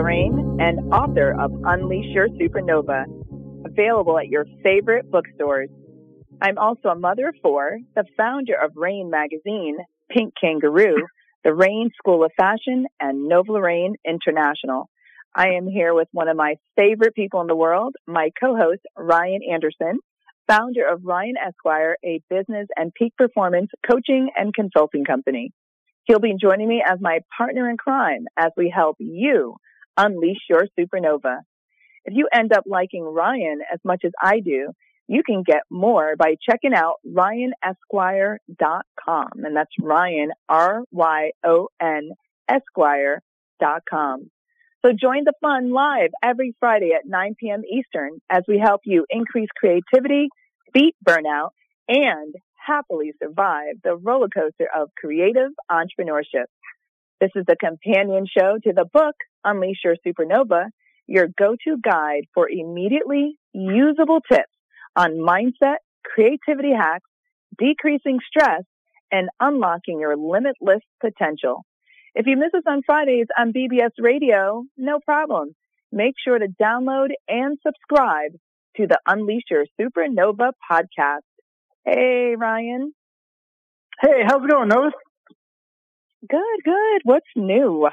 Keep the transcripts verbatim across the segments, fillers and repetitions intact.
Lorraine, and author of Unleash Your Supernova, available at your favorite bookstores. I'm also a mother of four, the founder of Rain Magazine, Pink Kangaroo, the Rain School of Fashion, and Nova Lorraine International. I am here with one of my favorite people in the world, my co-host, Ryan Anderson, founder of Ryan Esquire, a business and peak performance coaching and consulting company. He'll be joining me as my partner in crime as we help you unleash your supernova. If you end up liking Ryan as much as I do, you can get more by checking out ryan esquire dot com. And that's Ryan, R Y O N, Esquire dot com. So join the fun live every Friday at nine p.m. Eastern as we help you increase creativity, beat burnout, and happily survive the roller coaster of creative entrepreneurship. This is the companion show to the book, Unleash Your Supernova, your go-to guide for immediately usable tips on mindset, creativity hacks, decreasing stress, and unlocking your limitless potential. If you miss us on Fridays on B B S Radio, no problem. Make sure to download and subscribe to the Unleash Your Supernova podcast. Hey, Ryan. Hey, how's it going, Nova? Good, good. What's new?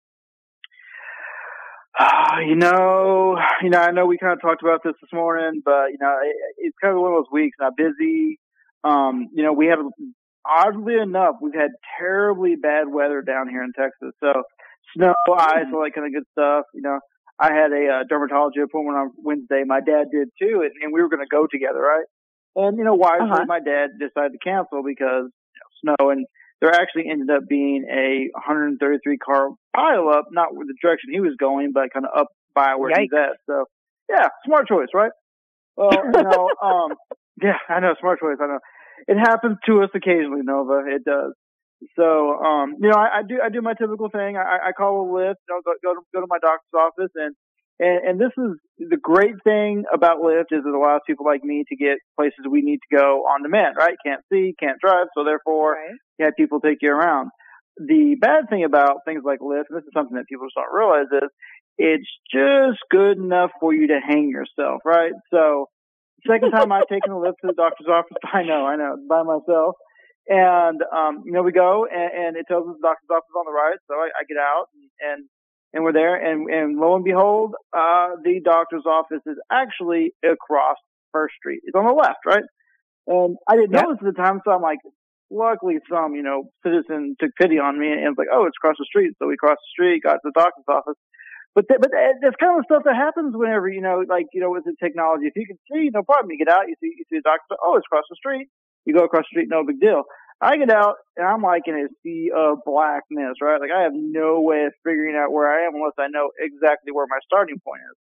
You know, you know, I know we kind of talked about this this morning, but, you know, it, it's kind of one of those weeks. I'm busy. Um, you know, we have, oddly enough, we've had terribly bad weather down here in Texas. So snow, ice, all that kind of good stuff. You know, I had a uh, dermatology appointment on Wednesday. My dad did too, and, and we were going to go together, right? And, you know, wisely, uh-huh. my dad decided to cancel because, you know, snow, and there actually ended up being a one hundred thirty-three car pileup, not with the direction he was going, but kind of up by where Yikes. he's at. So, yeah, smart choice, right? Well, you know, um, yeah, I know, smart choice, I know. It happens to us occasionally, Nova. It does. So, um, you know, I, I do, I do my typical thing. I, I call a Lyft, you know, go, go to, go to my doctor's office, and, and, and this is the great thing about Lyft is it allows people like me to get places we need to go on demand, right? Can't see, can't drive, so therefore, right. you have people take you around. The bad thing about things like Lyft, and this is something that people just don't realize, is it's just good enough for you to hang yourself, right? So, second time I've taken a Lyft to the doctor's office, I know, I know, by myself. And, um, you know, we go and, and it tells us the doctor's office is on the right. So I, I get out and, and, and we're there. And, and lo and behold, uh, the doctor's office is actually across First Street. It's on the left, right? And I didn't yep. notice at the time. So I'm like, luckily some, you know, citizen took pity on me and was like, oh, it's across the street. So we crossed the street, got to the doctor's office. But th- but that's kind of stuff that happens whenever, you know, like, you know, with the technology. If you can see, no problem. You get out, you see, you see the doctor. Oh, it's across the street. You go across the street, no big deal. I get out, and I'm like in a sea of blackness, right? Like, I have no way of figuring out where I am unless I know exactly where my starting point is.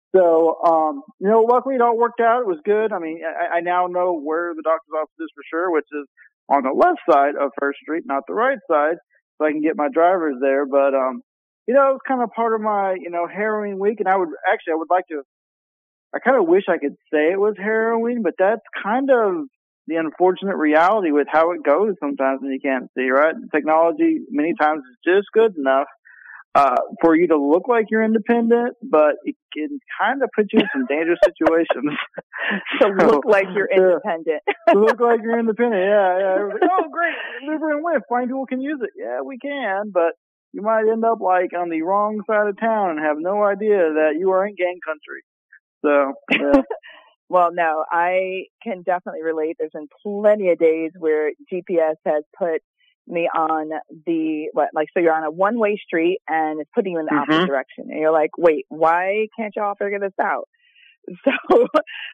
So, um, you know, luckily it all worked out. It was good. I mean, I, I now know where the doctor's office is for sure, which is on the left side of First Street, not the right side, so I can get my drivers there. But, um, you know, it was kind of part of my, you know, harrowing week, and I would, actually, I would like to, I kind of wish I could say it was harrowing, but that's kind of the unfortunate reality with how it goes sometimes when you can't see, right? Technology many times is just good enough uh, for you to look like you're independent, but it can kind of put you in some dangerous situations. To so, look like you're independent. Yeah, to look like you're independent, yeah. yeah. Like, oh, great, Uber and Lyft, blind people can use it. Yeah, we can, but you might end up like on the wrong side of town and have no idea that you are in gang country. So, yeah. Well, no, I can definitely relate. There's been plenty of days where G P S has put me on the, what, like, so you're on a one-way street and it's putting you in the mm-hmm. opposite direction. And you're like, wait, why can't y'all figure this out? So,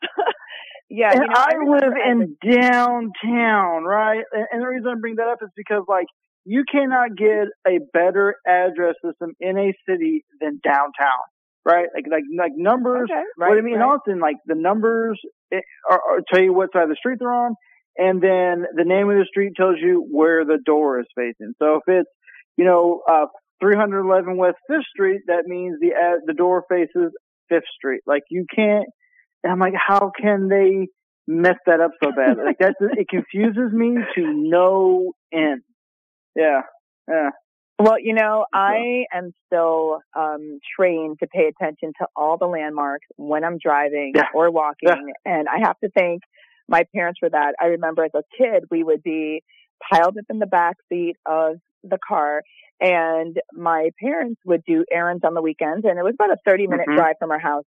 yeah. And you know, I, I live in downtown, right? And, and the reason I bring that up is because, like, you cannot get a better address system in a city than downtown. Right, like like like numbers. Okay, right, what I mean, right. often like the numbers are, are tell you what side of the street they're on, and then the name of the street tells you where the door is facing. So if it's, you know, uh, three eleven West Fifth Street, that means the uh, the door faces Fifth Street. Like you can't. And I'm like, how can they mess that up so bad? Like that, it confuses me to no end. Yeah, yeah. Well, you know, I am still um, trained to pay attention to all the landmarks when I'm driving Yeah. or walking. Yeah. And I have to thank my parents for that. I remember as a kid, we would be piled up in the back seat of the car, and my parents would do errands on the weekends. And it was about a thirty minute Mhm. drive from our house.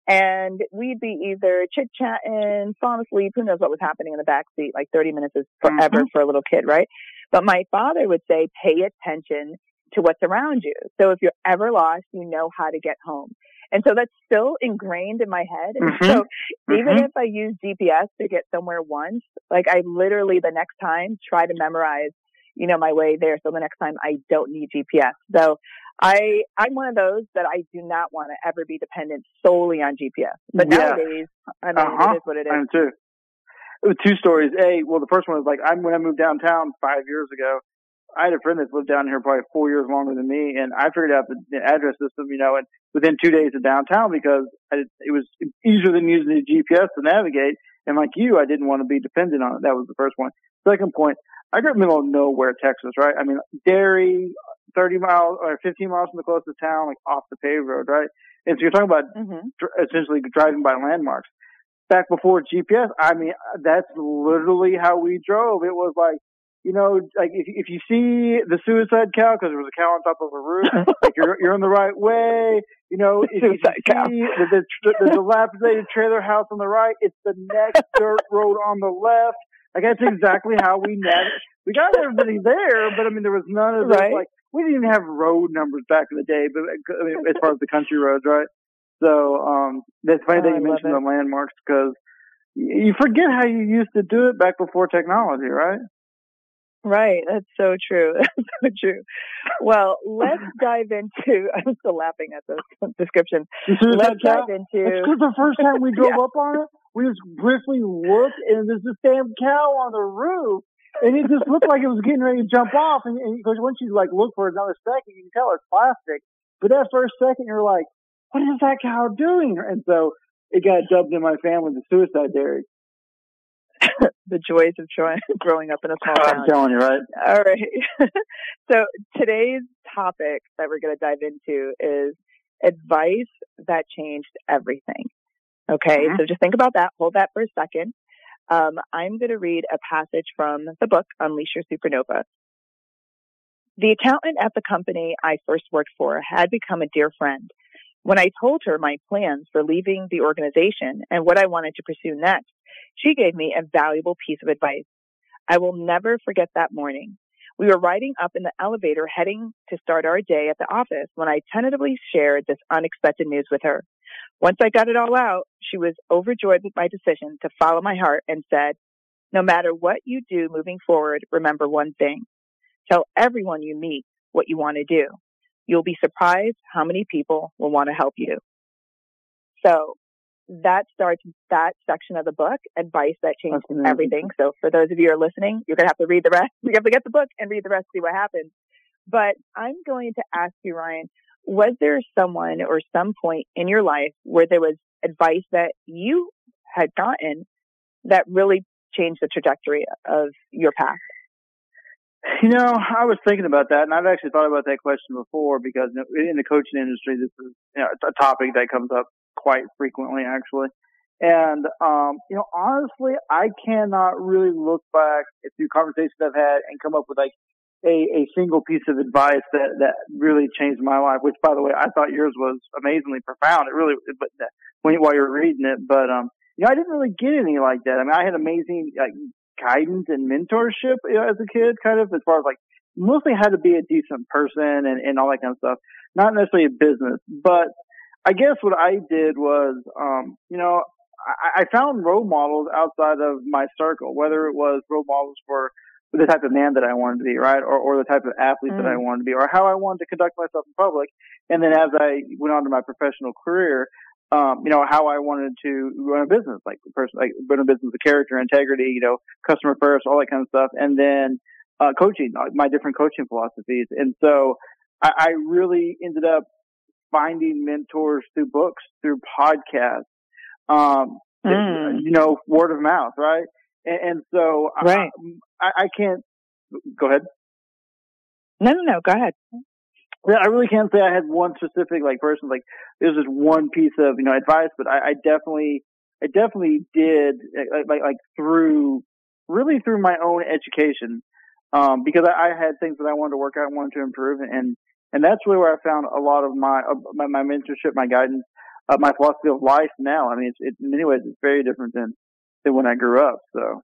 And we'd be either chit-chatting, falling asleep, who knows what was happening in the back seat. Like thirty minutes is forever Mhm. for a little kid, right? But my father would say, pay attention to what's around you. So if you're ever lost, you know how to get home. And so that's still ingrained in my head. And Mhm. so even Mhm. if I use G P S to get somewhere once, like I literally the next time try to memorize, you know, my way there. So the next time I don't need G P S. So I, I'm one of those that I do not want to ever be dependent solely on G P S. But Yeah. nowadays, I mean, Uh-huh. it is what it I is. am too. It was two stories. A, well, the first one was like, I'm when I moved downtown five years ago. I had a friend that's lived down here probably four years longer than me, and I figured out the, the address system, you know, and within two days of downtown because I, it was easier than using the G P S to navigate. And like you, I didn't want to be dependent on it. That was the first one. Second point, I grew up in the middle of nowhere, Texas, right? I mean, Derry, thirty miles or fifteen miles from the closest town, like off the paved road, right? And so you're talking about Mm-hmm. dr- essentially driving by landmarks. Back before G P S, I mean, that's literally how we drove. It was like, you know, like if if you see the suicide cow because there was a cow on top of a roof, like you're you're in the right way. You know, if, if you Suicide cow. see the, the the dilapidated trailer house on the right, it's the next dirt road on the left. Like that's exactly how we navigate. We got everybody there, but I mean, there was none of this. Right. Like we didn't even have road numbers back in the day, but I mean, as far as the country roads, right? So um, that's funny Oh, that I you love mentioned it. the landmarks because you forget how you used to do it back before technology, right? Right. That's so true. That's so true. Well, let's dive into, I'm still laughing at those descriptions. You see Let's that cow? dive into, It's because the first time we drove Yeah. up on it, we just briefly looked and there's this damn cow on the roof. And it just looked like it was getting ready to jump off. And, and because once you like look for another second, you can tell it's plastic. But that first second, you're like, what is that cow doing? And so it got dubbed in my family the suicide dairy. the joys of try- growing up in a small town. I'm telling you, right? All right. So today's topic that we're going to dive into is advice that changed everything. Okay. Mhm. So just think about that. Hold that for a second. Um, I'm going to read a passage from the book, Unleash Your Supernova. The accountant at the company I first worked for had become a dear friend. When I told her my plans for leaving the organization and what I wanted to pursue next, she gave me a valuable piece of advice. I will never forget that morning. We were riding up in the elevator heading to start our day at the office when I tentatively shared this unexpected news with her. Once I got it all out, she was overjoyed with my decision to follow my heart and said, no matter what you do moving forward, remember one thing. Tell everyone you meet what you want to do. You'll be surprised how many people will want to help you. So that starts that section of the book, advice that changed everything. So for those of you who are listening, you're going to have to read the rest. You have to get the book and read the rest, see what happens. But I'm going to ask you, Ryan, was there someone or some point in your life where there was advice that you had gotten that really changed the trajectory of your path? You know, I was thinking about that, and I've actually thought about that question before because in the coaching industry, this is you know, a topic that comes up quite frequently, actually. And, um, you know, honestly, I cannot really look back through conversations I've had and come up with like a, a single piece of advice that, that really changed my life, which, by the way, I thought yours was amazingly profound. It really, but when, while you were reading it, but, um, you know, I didn't really get any like that. I mean, I had amazing, like, guidance and mentorship you know, as a kid, kind of, as far as like, mostly how to be a decent person and, and all that kind of stuff. Not necessarily a business, but I guess what I did was, um, you know, I, I found role models outside of my circle, whether it was role models for the type of man that I wanted to be, right? Or, or the type of athlete mm. that I wanted to be, or how I wanted to conduct myself in public. And then as I went on to my professional career, Um, you know, how I wanted to run a business, like person, like run a business with character, integrity, you know, customer first, all that kind of stuff. And then, uh, coaching, my different coaching philosophies. And so I, I really ended up finding mentors through books, through podcasts, um, mm. you know, word of mouth, right? And, and so right. I, I, I can't, go ahead. No, no, no. Go ahead. Yeah, I really can't say I had one specific like person. Like it was just one piece of you know advice, but I, I definitely, I definitely did like, like like through really through my own education, um, because I, I had things that I wanted to work out and wanted to improve, and and that's really where I found a lot of my uh, my, my mentorship, my guidance, uh, my philosophy of life. Now, I mean, it's, it's in many ways it's very different than than when I grew up. So,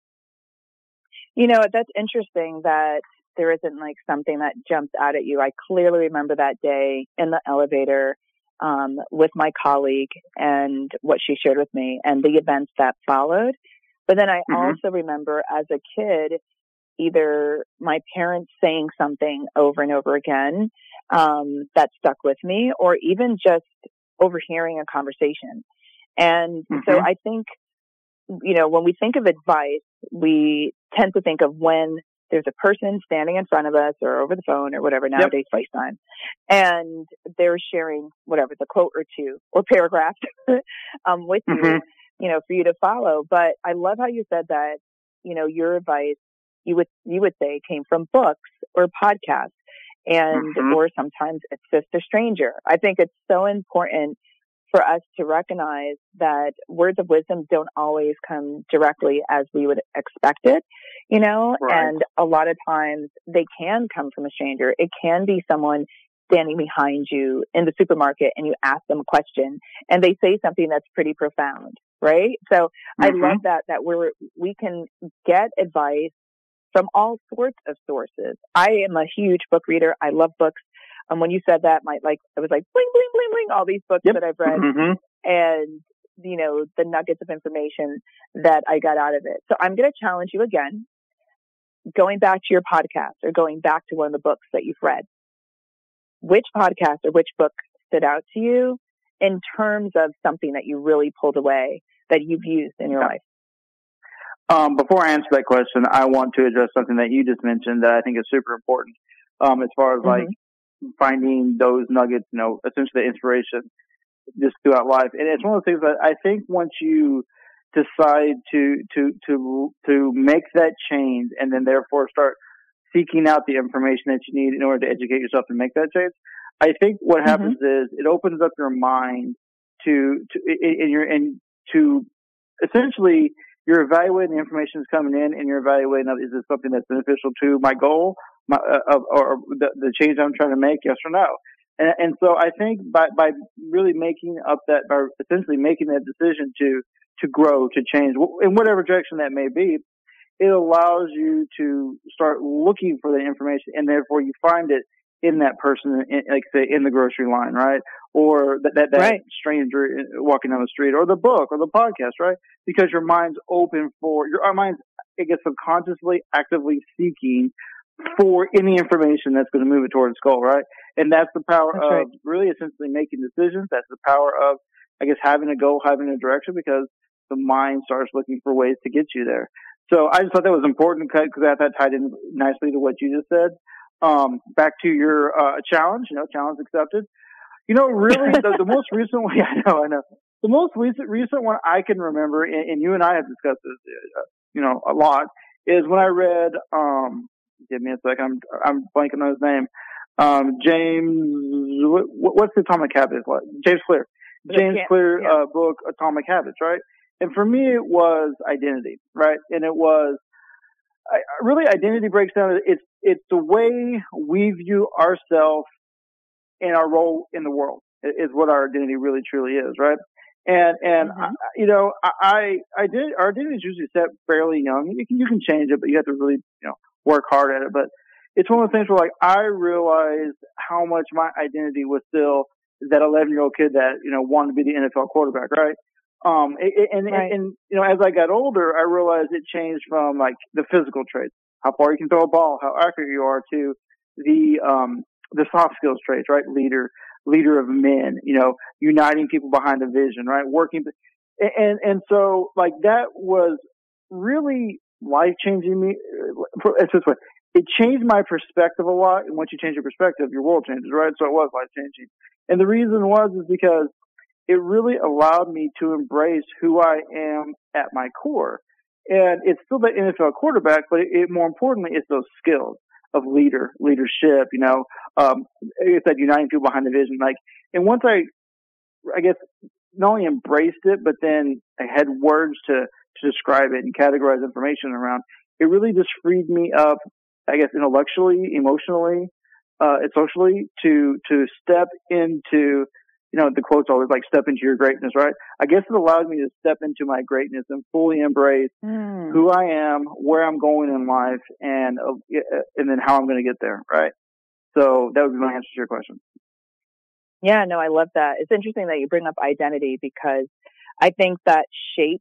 you know, that's interesting that there isn't like something that jumps out at you. I clearly remember that day in the elevator um, with my colleague and what she shared with me and the events that followed. But then I mm-hmm. also remember as a kid, either my parents saying something over and over again um, that stuck with me, or even just overhearing a conversation. And mm-hmm. so I think, you know, when we think of advice, we tend to think of when there's a person standing in front of us or over the phone or whatever, nowadays yep. FaceTime, and they're sharing whatever, the quote or two or paragraph um, with mm-hmm. you, you know, for you to follow. But I love how you said that, you know, your advice, you would, you would say came from books or podcasts, and, mm-hmm. or sometimes it's just a stranger. I think it's so important for us to recognize that words of wisdom don't always come directly as we would expect it, you know, right. and a lot of times they can come from a stranger. It can be someone standing behind you in the supermarket and you ask them a question and they say something that's pretty profound, right? So mm-hmm. I love that, that we're, we can get advice from all sorts of sources. I am a huge book reader. I love books. Um, when you said that, my like it was like bling, bling, bling, bling, all these books yep. that I've read, mm-hmm. and you know the nuggets of information that I got out of it. So I'm going to challenge you again, going back to your podcast or going back to one of the books that you've read. Which podcast or which book stood out to you in terms of something that you really pulled away that you've used in your life? Um, before I answer that question, I want to address something that you just mentioned that I think is super important. Um, as far as mm-hmm. like finding those nuggets, you know, essentially inspiration just throughout life. And it's one of the things that I think once you decide to, to, to, to make that change and then therefore start seeking out the information that you need in order to educate yourself and make that change, I think what mm-hmm. happens is it opens up your mind to, to, and you're, and to essentially you're evaluating the information that's coming in and you're evaluating, is this something that's beneficial to my goal? My, uh, or the, the change I'm trying to make, yes or no. And, and so I think by, by really making up that, by essentially making that decision to, to grow, to change in whatever direction that may be, it allows you to start looking for the information and therefore you find it in that person, in, like say in the grocery line, right? Or that, that, that right. stranger walking down the street or the book or the podcast, right? Because your mind's open for, your our mind's, I guess, subconsciously actively seeking for any information that's going to move it towards its goal, right? And that's the power that's of right. really essentially making decisions. That's the power of, I guess, having a goal, having a direction, because the mind starts looking for ways to get you there. So I just thought that was important because that, that tied in nicely to what you just said. Um, back to your uh, challenge, you know, challenge accepted. You know, really, the, the most recent one, I know, I know. The most recent, recent one I can remember, and, and you and I have discussed this, uh, you know, a lot, is when I read, um, give me a sec, I'm, I'm blanking on his name, um, James, what, what's the Atomic Habits? James Clear. James Clear, yeah. uh, book, Atomic Habits, right? And for me, it was identity, right? And it was, I, really, identity breaks down, it's, it's the way we view ourselves and our role in the world is what our identity really truly is, right? And, and, mm-hmm. I, you know, I, I did, our identity is usually set fairly young. You can, you can change it, but you have to really, you know, work hard at it. But it's one of those things where like, I realized how much my identity was still that eleven year old kid that, you know, wanted to be the N F L quarterback, right? Um, and, right. and, and, you know, as I got older, I realized it changed from like the physical traits, how far you can throw a ball, how accurate you are, to the, um, the soft skills traits, right? Leader, leader of men, you know, uniting people behind a vision, right? Working. And, and so like that was really life changing me. It's this way. It changed my perspective a lot. And once you change your perspective, your world changes, right? So it was life changing. And the reason was, is because it really allowed me to embrace who I am at my core. And it's still the N F L quarterback, but it, it more importantly, it's those skills of leader, leadership, you know, um, it's that uniting people behind the vision. Like, and once I, I guess, not only embraced it, but then I had words to, to describe it and categorize information around, it really just freed me up, I guess, intellectually, emotionally, uh, and socially to, to step into, you know, the quote's always like, step into your greatness, right? I guess it allowed me to step into my greatness and fully embrace mm. who I am, where I'm going in life, and, uh, and then how I'm going to get there, right? So that would be my answer to your question. Yeah, no, I love that. It's interesting that you bring up identity because I think that shapes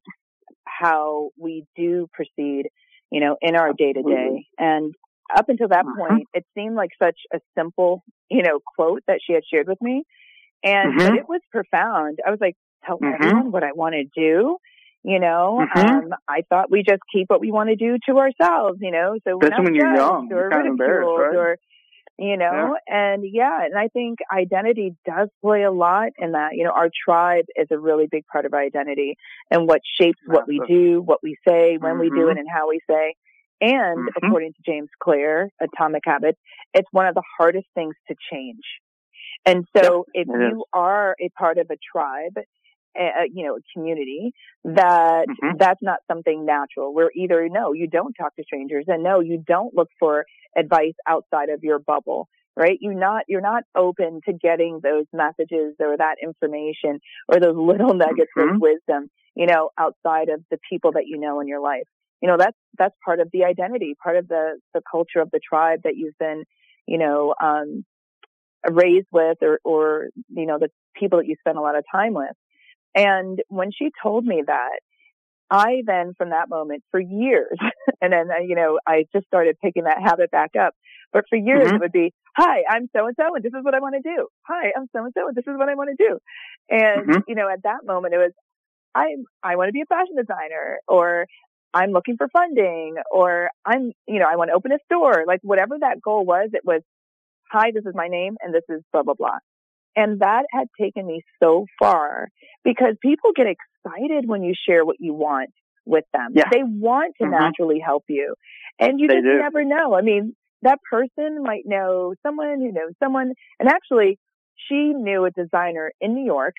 how we do proceed, you know, in our day to day. And up until that mm-hmm. point, it seemed like such a simple, you know, quote that she had shared with me. And mm-hmm. but it was profound. I was like, tell mm-hmm. everyone what I want to do. You know, mm-hmm. um, I thought we just keep what we want to do to ourselves, you know, so we're Especially not when you're young, or you're kind of embarrassed, right? or, you know, yeah. and yeah, and I think identity does play a lot in that. You know, our tribe is a really big part of our identity and what shapes Massive. what we do, what we say, when mm-hmm. we do it, and how we say. And mm-hmm. according to James Clear, Atomic Habits, it's one of the hardest things to change. And so yep, if you is. are a part of a tribe, uh, you know, a community, that mm-hmm. that's not something natural. Where either, no, you don't talk to strangers, and no, you don't look for advice outside of your bubble, right? You're not, you're not open to getting those messages or that information or those little nuggets mm-hmm. of wisdom, you know, outside of the people that you know in your life. You know, that's, that's part of the identity, part of the, the culture of the tribe that you've been, you know, um, raised with or, or, you know, the people that you spend a lot of time with. And when she told me that, I then, from that moment, for years, and then, you know, I just started picking that habit back up. But for years, mm-hmm. it would be, hi, I'm so-and-so, and this is what I want to do. Hi, I'm so-and-so, and this is what I want to do. And, mm-hmm. you know, at that moment, it was, I I want to be a fashion designer, or I'm looking for funding, or I'm, you know, I want to open a store. Like, whatever that goal was, it was, hi, this is my name, and this is blah, blah, blah. And that had taken me so far because people get excited when you share what you want with them. Yeah. They want to mm-hmm. naturally help you. And you they just do. never know. I mean, that person might know someone who knows someone. And actually, she knew a designer in New York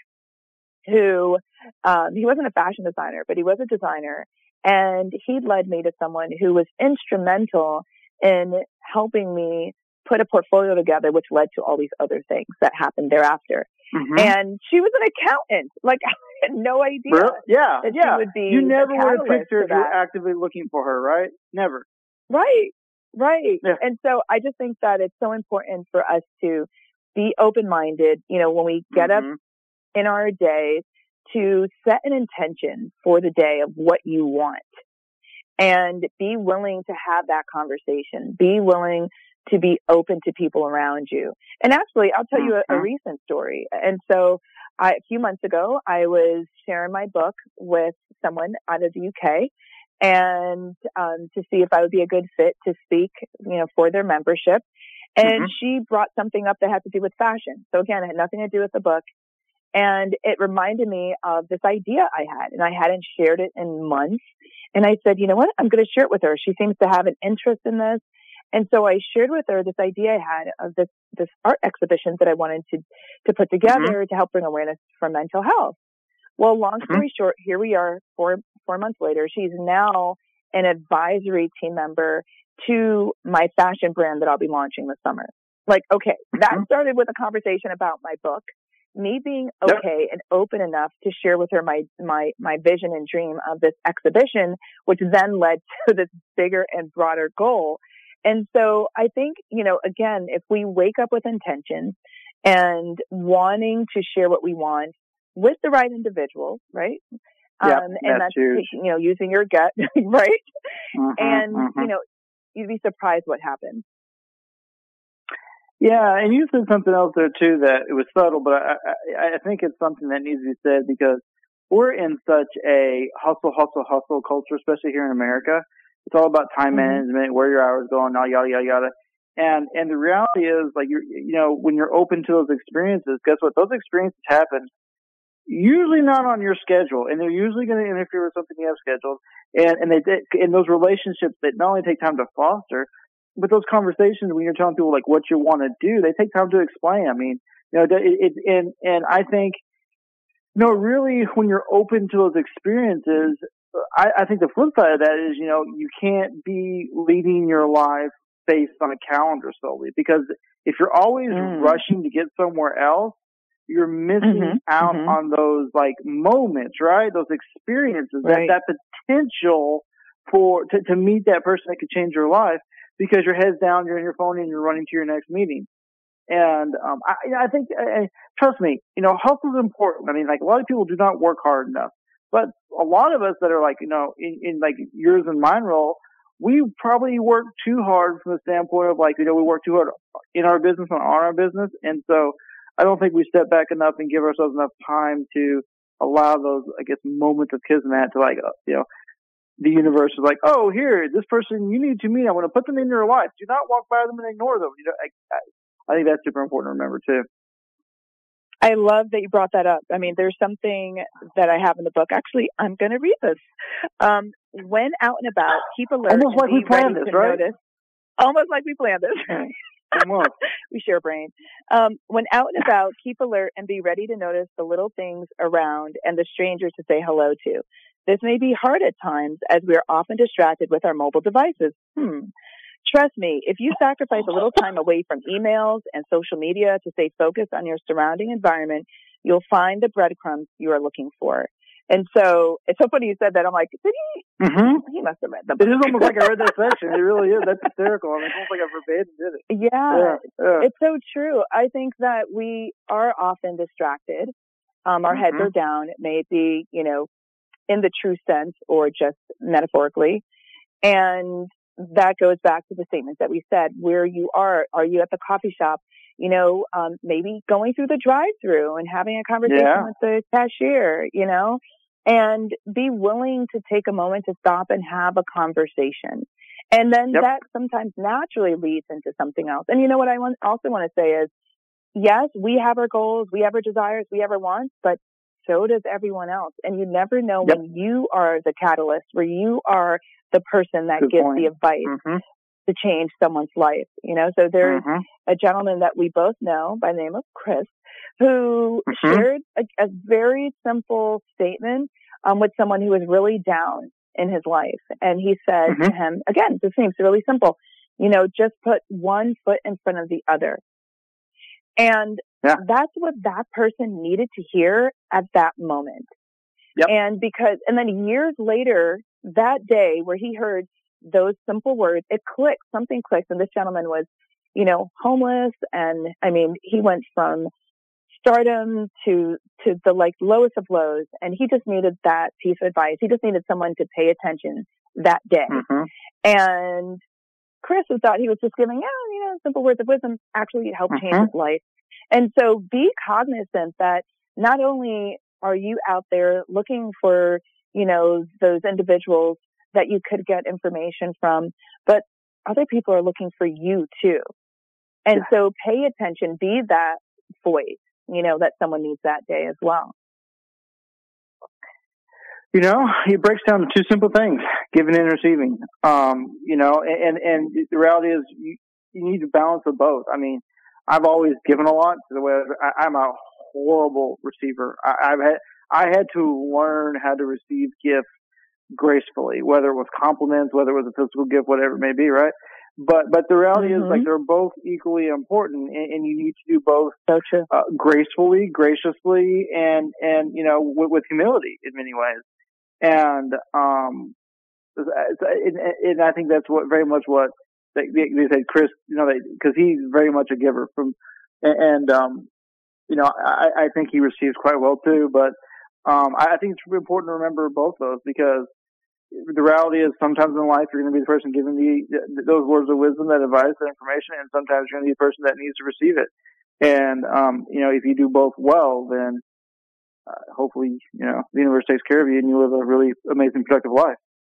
who, um, he wasn't a fashion designer, but he was a designer. And he led me to someone who was instrumental in helping me put a portfolio together, which led to all these other things that happened thereafter. Mm-hmm. And she was an accountant. Like, I had no idea. Really? Yeah, that yeah. She would be you never would have picked her if you were that. actively looking for her, right? Never. Right, right. Yeah. And so I just think that it's so important for us to be open-minded, you know, when we get mm-hmm. up in our day, to set an intention for the day of what you want and be willing to have that conversation. Be willing to be open to people around you. And actually, I'll tell you a, a recent story. And so I, a few months ago, I was sharing my book with someone out of the U K and um, to see if I would be a good fit to speak, you know, for their membership. And mm-hmm. she brought something up that had to do with fashion. So again, it had nothing to do with the book. And it reminded me of this idea I had, and I hadn't shared it in months. And I said, you know what? I'm going to share it with her. She seems to have an interest in this. And so I shared with her this idea I had of this, this art exhibition that I wanted to, to put together mm-hmm. to help bring awareness for mental health. Well, long story mm-hmm. short, here we are four, four months later. She's now an advisory team member to my fashion brand that I'll be launching this summer. Like, okay, that mm-hmm. started with a conversation about my book, me being okay yep. and open enough to share with her my, my, my vision and dream of this exhibition, which then led to this bigger and broader goal. And so I think, you know, again, if we wake up with intention and wanting to share what we want with the right individuals, right? Yep, um, and that's, that's you know, using your gut, right? Mm-hmm, and, mm-hmm. you know, you'd be surprised what happens. Yeah, and you said something else there too that it was subtle, but I, I, I think it's something that needs to be said because we're in such a hustle, hustle, hustle culture, especially here in America. It's all about time mm-hmm. management, where your hours go, and yada, yada, yada, yada. And, and the reality is, like, you're, you know, when you're open to those experiences, guess what? Those experiences happen usually not on your schedule, and they're usually going to interfere with something you have scheduled. And, and they, and those relationships that not only take time to foster, with those conversations, when you're telling people like what you want to do, they take time to explain. I mean, you know, it, it and and I think, you know, really when you're open to those experiences, I, I think the flip side of that is, you know, you can't be leading your life based on a calendar solely, because if you're always mm. rushing to get somewhere else, you're missing mm-hmm. out mm-hmm. on those like moments, right? Those experiences, right. that, that potential for, to, to meet that person that could change your life, because your head's down, you're in your phone and you're running to your next meeting. And, um, I, I think, uh, trust me, you know, hustle is important. I mean, like a lot of people do not work hard enough, but a lot of us that are like, you know, in, in like yours and mine role, we probably work too hard from the standpoint of like, you know, we work too hard in our business and on our business. And so I don't think we step back enough and give ourselves enough time to allow those, I guess, moments of kismet to like, uh, you know, the universe is like, oh, here, this person you need to meet. I want to put them in your life. Do not walk by them and ignore them. You know, I, I, I think that's super important to remember too. I love that you brought that up. I mean, there's something that I have in the book. Actually, I'm going to read this. Um, when out and about, keep alert. Almost like we planned this, right? Notice. Almost like we planned this. Almost. We share a brain. Um, when out and about, keep alert and be ready to notice the little things around and the strangers to say hello to. This may be hard at times as we are often distracted with our mobile devices. Hmm. Trust me, if you sacrifice a little time away from emails and social media to stay focused on your surrounding environment, you'll find the breadcrumbs you are looking for. And so it's so funny you said that. I'm like, did he? Mm-hmm. He must have read the book. It is almost like I read that section. It really is. That's hysterical. I mean, it's almost like I verbatim did it. Yeah, yeah, yeah. It's so true. I think that we are often distracted. Um, our mm-hmm. heads are down. It may be, you know, in the true sense or just metaphorically. And that goes back to the statements that we said, where you are. Are you at the coffee shop? You know, um, maybe going through the drive-through and having a conversation yeah. with the cashier, you know, and be willing to take a moment to stop and have a conversation. And then yep. that sometimes naturally leads into something else. And you know what I want, also want to say is, yes, we have our goals, we have our desires, we have our wants, but so does everyone else. And you never know yep. when you are the catalyst, where you are the person that Good gives point. the advice mm-hmm. to change someone's life. You know, so there's mm-hmm. a gentleman that we both know by the name of Chris, who mm-hmm. shared a, a very simple statement um, with someone who was really down in his life. And he said mm-hmm. to him, again, this seems really simple, you know, just put one foot in front of the other. And yeah. that's what that person needed to hear at that moment. Yep. And because, and then years later, that day where he heard those simple words, it clicked, something clicked. And this gentleman was, you know, homeless. And I mean, he went from stardom to, to the like lowest of lows. And he just needed that piece of advice. He just needed someone to pay attention that day. Mm-hmm. And Chris, who thought he was just giving, oh, you know, simple words of wisdom, actually helped mm-hmm. change his life. And so be cognizant that not only are you out there looking for, you know, those individuals that you could get information from, but other people are looking for you too. And yeah. so pay attention, be that voice, you know, that someone needs that day as well. You know, it breaks down to two simple things: giving and receiving. Um, you know, and, and the reality is you, you need to balance the both. I mean, I've always given a lot to the way I, I'm a horrible receiver. I, I've had, I had to learn how to receive gifts gracefully, whether it was compliments, whether it was a physical gift, whatever it may be, right? But, but the reality mm-hmm. is like they're both equally important, and, and you need to do both so true. Uh, gracefully, graciously, and, and, you know, with, with humility in many ways. And, um, and, and I think that's what very much what they, they said, Chris, you know, because he's very much a giver from, and, um, you know, I, I think he receives quite well too, but, um, I think it's important to remember both those, because the reality is sometimes in life you're going to be the person giving the, those words of wisdom, that advice, that information, and sometimes you're going to be the person that needs to receive it. And, um, you know, if you do both well, then, uh, hopefully, you know, the universe takes care of you and you live a really amazing, productive life.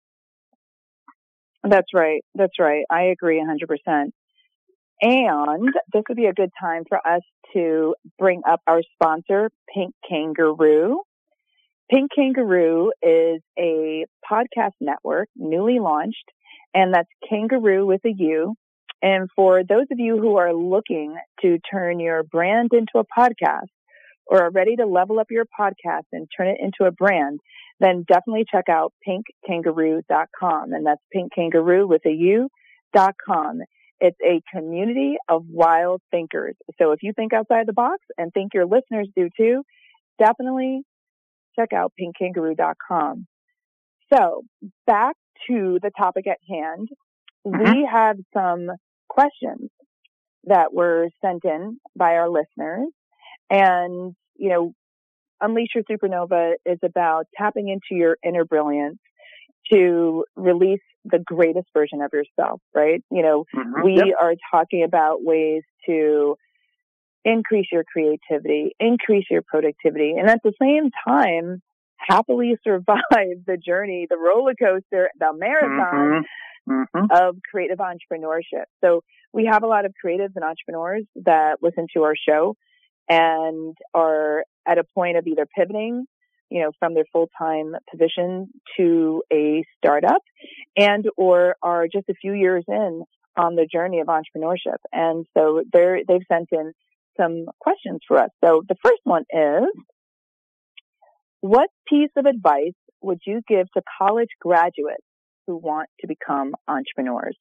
That's right. That's right. I agree one hundred percent. And this would be a good time for us to bring up our sponsor, Pink Kangaroo. Pink Kangaroo is a podcast network newly launched, and that's Kangaroo with a U. And for those of you who are looking to turn your brand into a podcast or are ready to level up your podcast and turn it into a brand, then definitely check out pink kangaroo dot com. And that's Pink Kangaroo with a U dot com. It's a community of wild thinkers. So if you think outside the box and think your listeners do too, definitely check out pink kangaroo dot com. So back to the topic at hand, mm-hmm. we have some questions that were sent in by our listeners. And, you know, Unleash Your Supernova is about tapping into your inner brilliance to release the greatest version of yourself, right? You know, mm-hmm. we yep. are talking about ways to increase your creativity, increase your productivity, and at the same time, happily survive the journey, the roller coaster, the marathon mm-hmm. Mm-hmm. of creative entrepreneurship. So we have a lot of creatives and entrepreneurs that listen to our show and are at a point of either pivoting, you know, from their full-time position to a startup, and or are just a few years in on the journey of entrepreneurship. And so they're, they've sent in some questions for us. So the first one is, what piece of advice would you give to college graduates who want to become entrepreneurs?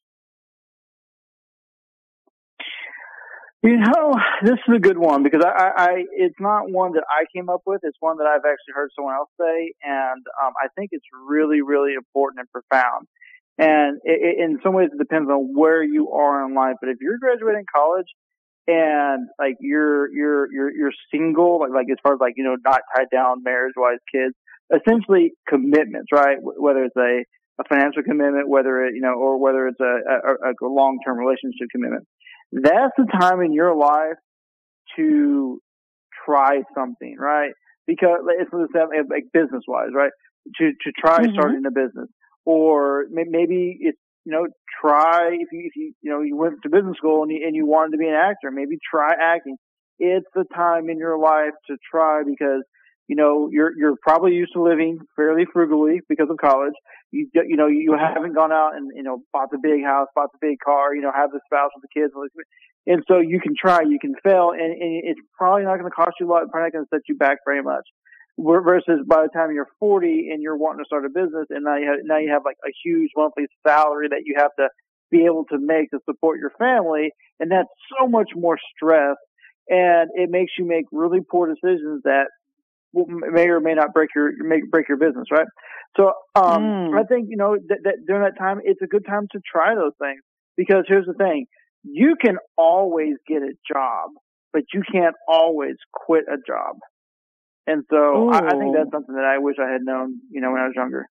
You know, this is a good one because I, I, I, it's not one that I came up with. It's one that I've actually heard someone else say, and um, I think it's really, really important and profound. And it, it, in some ways, it depends on where you are in life. But if you're graduating college and like you're you're you're you're single, like like as far as like you know not tied down marriage-wise, kids, essentially commitments, right? Whether it's a a financial commitment, whether it you know, or whether it's a a, a long-term relationship commitment. That's the time in your life to try something, right? Because it's like business wise, right? To, to try mm-hmm. starting a business, or maybe it's, you know, try if you, if you, you know, you went to business school and you, and you wanted to be an actor, maybe try acting. It's the time in your life to try because, you know, you're, you're probably used to living fairly frugally because of college. You, you know, you haven't gone out and, you know, bought the big house, bought the big car, you know, have the spouse with the kids. And so you can try, you can fail, and, and it's probably not going to cost you a lot, probably not going to set you back very much. Versus by the time you're forty and you're wanting to start a business and now you have, now you have like a huge monthly salary that you have to be able to make to support your family. And that's so much more stress, and it makes you make really poor decisions that may or may not break your make break your business, right? So um, mm. I think you know that, that during that time, it's a good time to try those things because here's the thing: you can always get a job, but you can't always quit a job. And so I, I think that's something that I wish I had known, you know, when I was younger.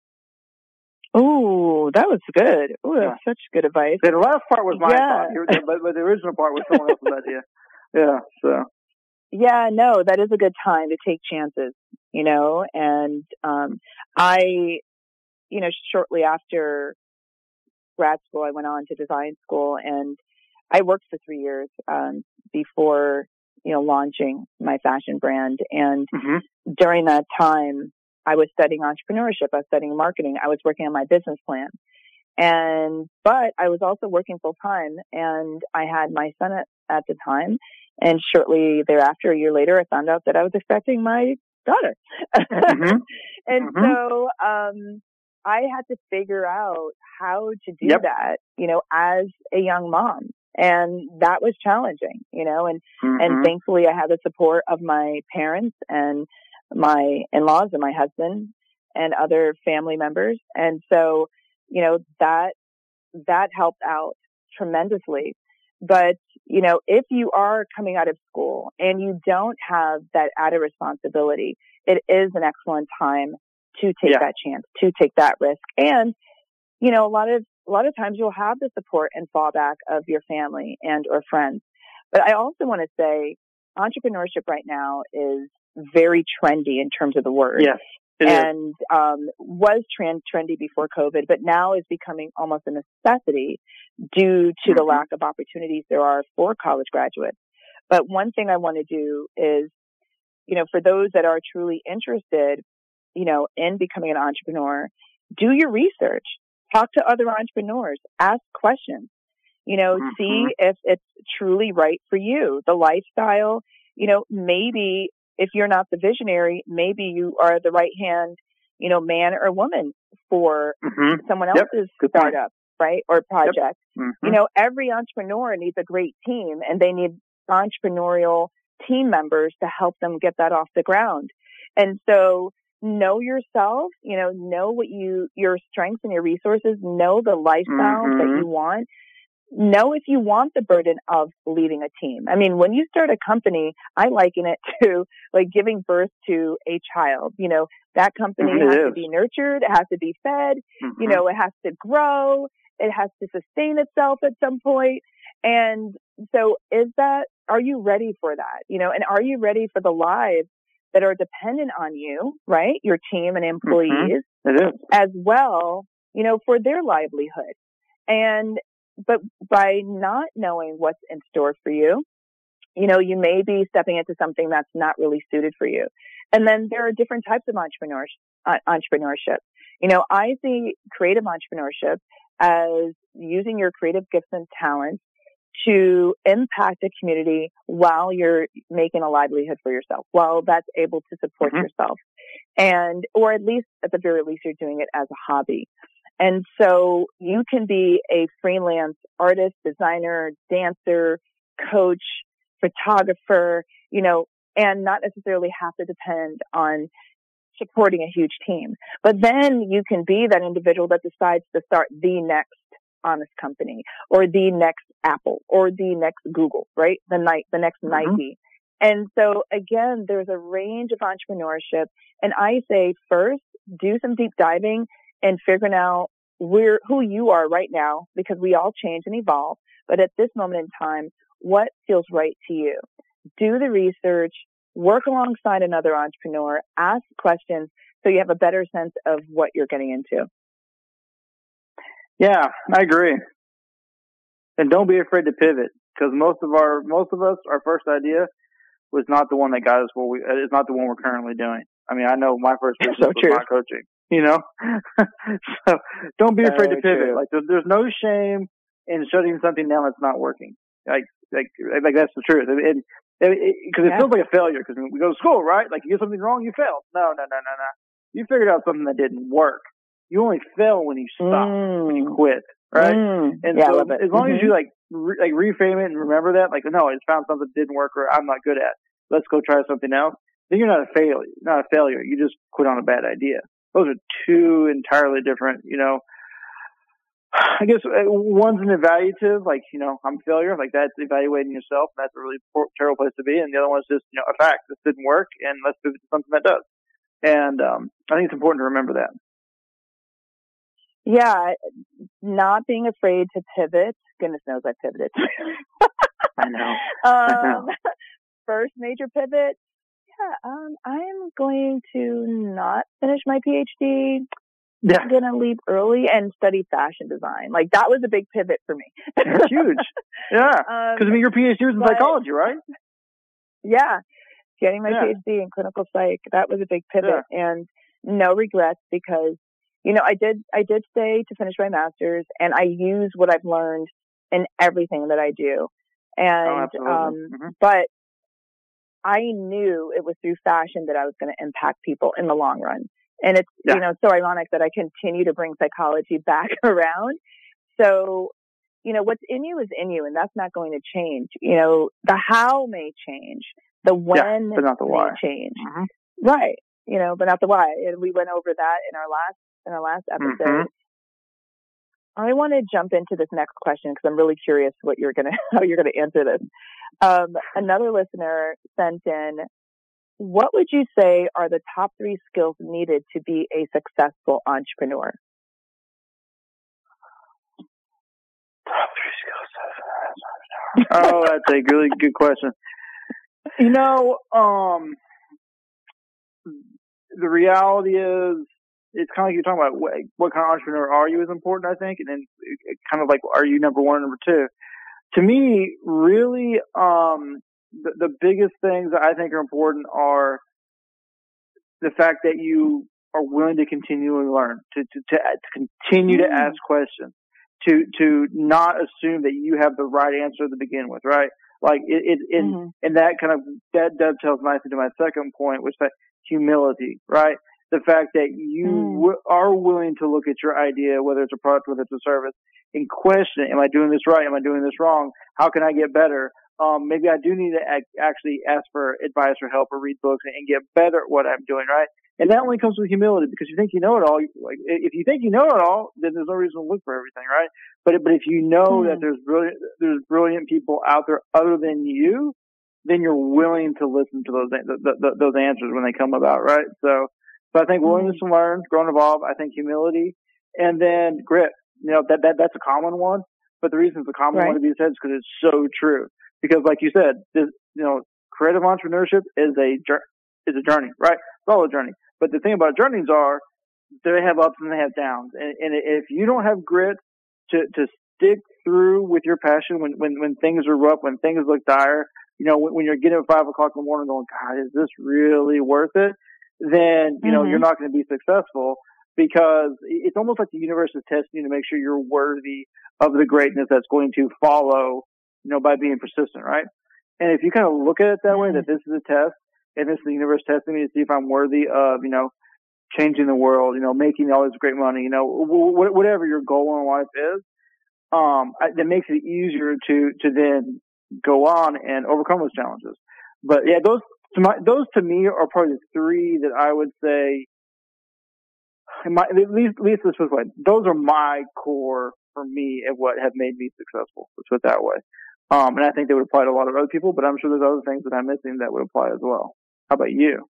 Oh, that was good. Oh, that's yeah. such good advice. The last part was my yeah. thought, but, but the original part was someone else's idea. Yeah, so. Yeah, no, that is a good time to take chances, you know, and um, I, you know, shortly after grad school, I went on to design school, and I worked for three years um, before, you know, launching my fashion brand. And mm-hmm. during that time, I was studying entrepreneurship, I was studying marketing, I was working on my business plan. And, but I was also working full time, and I had my son at, at the time. And shortly thereafter, a year later, I found out that I was expecting my daughter. Mm-hmm. and mm-hmm. so, um, I had to figure out how to do yep. that, you know, as a young mom. And that was challenging, you know, and, mm-hmm. and thankfully I had the support of my parents and my in-laws and my husband and other family members. And so, you know, that, that helped out tremendously. But, you know, if you are coming out of school and you don't have that added responsibility, it is an excellent time to take yeah. that chance, to take that risk. And, you know, a lot of, a lot of times you'll have the support and fallback of your family and or friends. But I also want to say entrepreneurship right now is very trendy in terms of the word. Yes. And um, was trend, trendy before COVID, but now is becoming almost a necessity due to mm-hmm. the lack of opportunities there are for college graduates. But one thing I want to do is, you know, for those that are truly interested, you know, in becoming an entrepreneur, do your research, talk to other entrepreneurs, ask questions. You know, Mm-hmm. see if it's truly right for you. The lifestyle, you know, maybe if you're not the visionary, maybe you are the right hand, you know, man or woman for mm-hmm. someone Yep. else's Good startup, right? Or project. Yep. Mm-hmm. You know, every entrepreneur needs a great team, and they need entrepreneurial team members to help them get that off the ground. And so know yourself, you know, know what you, your strengths and your resources, know the lifestyle mm-hmm. that you want. Know if you want the burden of leading a team. I mean, when you start a company, I liken it to like giving birth to a child. You know, that company mm-hmm. has It to is. be nurtured, it has to be fed, mm-hmm. you know, it has to grow, it has to sustain itself at some point. And so is that, are you ready for that? You know, and are you ready for the lives that are dependent on you, right? Your team and employees mm-hmm. It is. as well, you know, for their livelihood. And But by not knowing what's in store for you, you know, you may be stepping into something that's not really suited for you. And then there are different types of entrepreneurs, uh, entrepreneurship. You know, I see creative entrepreneurship as using your creative gifts and talents to impact a community while you're making a livelihood for yourself, while that's able to support mm-hmm. yourself. And, or at least, at the very least, you're doing it as a hobby. And so you can be a freelance artist, designer, dancer, coach, photographer, you know, and not necessarily have to depend on supporting a huge team. But then you can be that individual that decides to start the next Honest Company or the next Apple or the next Google, right? The night, the next mm-hmm. Nike. And so again, there's a range of entrepreneurship. And I say first, do some deep diving and figuring out where, who you are right now, because we all change and evolve. But at this moment in time, what feels right to you? Do the research, work alongside another entrepreneur, ask questions so you have a better sense of what you're getting into. Yeah, I agree. And don't be afraid to pivot, because most of our, most of us, our first idea was not the one that got us where we, it's not the one we're currently doing. I mean, I know my first business so was true. not coaching, you know? So don't be afraid so to pivot. True. Like there's, there's no shame in shutting something down that's not working. Like, like, like that's the truth. And, because it, it, it yeah. feels like a failure, because we go to school, right? Like you get something wrong, you failed. No, no, no, no, no. You figured out something that didn't work. You only fail when you stop, mm. when you quit, right? Mm. And yeah, so as mm-hmm. long as you like, re, like reframe it and remember that, like, no, I just found something that didn't work or I'm not good at. Let's go try something else. Then you're not a failure. Not a failure. You just quit on a bad idea. Those are two entirely different, you know. I guess one's an evaluative, like, you know, I'm a failure. Like that's evaluating yourself. That's a really poor, terrible place to be. And the other one's just, you know, a fact. This didn't work, and let's move to something that does. And um, I think it's important to remember that. Yeah, not being afraid to pivot. Goodness knows I pivoted. I know. Um, I know. First major pivot. Yeah, um, I'm going to not finish my PhD. Yeah. I'm going to leave early and study fashion design. Like that was a big pivot for me. That's huge. Yeah. Because um, I mean, your PhD was in but, psychology, right? Yeah. Getting my yeah. PhD in clinical psych, that was a big pivot, yeah. and no regrets, because, you know, I did, I did stay to finish my master's, and I use what I've learned in everything that I do. And, oh, um, mm-hmm. but I knew it was through fashion that I was going to impact people in the long run. And it's, yeah. you know, so ironic that I continue to bring psychology back around. So, you know, what's in you is in you, and that's not going to change. You know, the how may change, the when yeah, but not the may why. change. Mm-hmm. Right. You know, but not the why. And we went over that in our last, in our last episode. Mm-hmm. I want to jump into this next question because I'm really curious what you're going to, how you're going to answer this. Um, another listener sent in, what would you say are the top three skills needed to be a successful entrepreneur? Top three skills. Oh, that's a really good question. You know, um, the reality is, it's kind of like you're talking about what, what kind of entrepreneur are you is important, I think, and then it, kind of like, are you number one or number two? To me, really, um, the, the biggest things that I think are important are the fact that you are willing to continually learn, to to, to, to continue mm. to ask questions, to to not assume that you have the right answer to begin with, right? Like it, it, it mm-hmm. and that kind of that dovetails nicely to my second point, which is that humility, right? The fact that you mm. w- are willing to look at your idea, whether it's a product, whether it's a service, and question: Am I doing this right? Am I doing this wrong? How can I get better? Um, maybe I do need to ac- actually ask for advice or help or read books and, and get better at what I'm doing, right? And that only comes with humility, because you think you know it all. Like, if you think you know it all, then there's no reason to look for everything, right? But but if you know mm. that there's brilliant there's brilliant people out there other than you, then you're willing to listen to those the, the, those answers when they come about, right? So, so I think willingness mm. to learn, grow and evolve. I think humility, and then grit. You know, that that that's a common one, but the reason it's a common right. one to be said is because it's so true. Because, like you said, this, you know, creative entrepreneurship is a is a journey, right? It's all a journey. But the thing about journeys are they have ups and they have downs. And, and if you don't have grit to, to stick through with your passion when, when, when things are rough, when things look dire, you know, when, when you're getting at five o'clock in the morning going, God, is this really worth it? Then, you know, mm-hmm. you're not going to be successful, because it's almost like the universe is testing you to make sure you're worthy of the greatness that's going to follow, you know, by being persistent, right? And if you kind of look at it that way, that this is a test, and this is the universe testing me to see if I'm worthy of, you know, changing the world, you know, making all this great money, you know, wh- whatever your goal in life is, um, that makes it easier to, to then go on and overcome those challenges. But yeah, those to my, those to me are probably the three that I would say, my, at least, at least this was like, those are my core for me and what have made me successful. Let's put it that way. Um, and I think they would apply to a lot of other people, but I'm sure there's other things that I'm missing that would apply as well. How about you?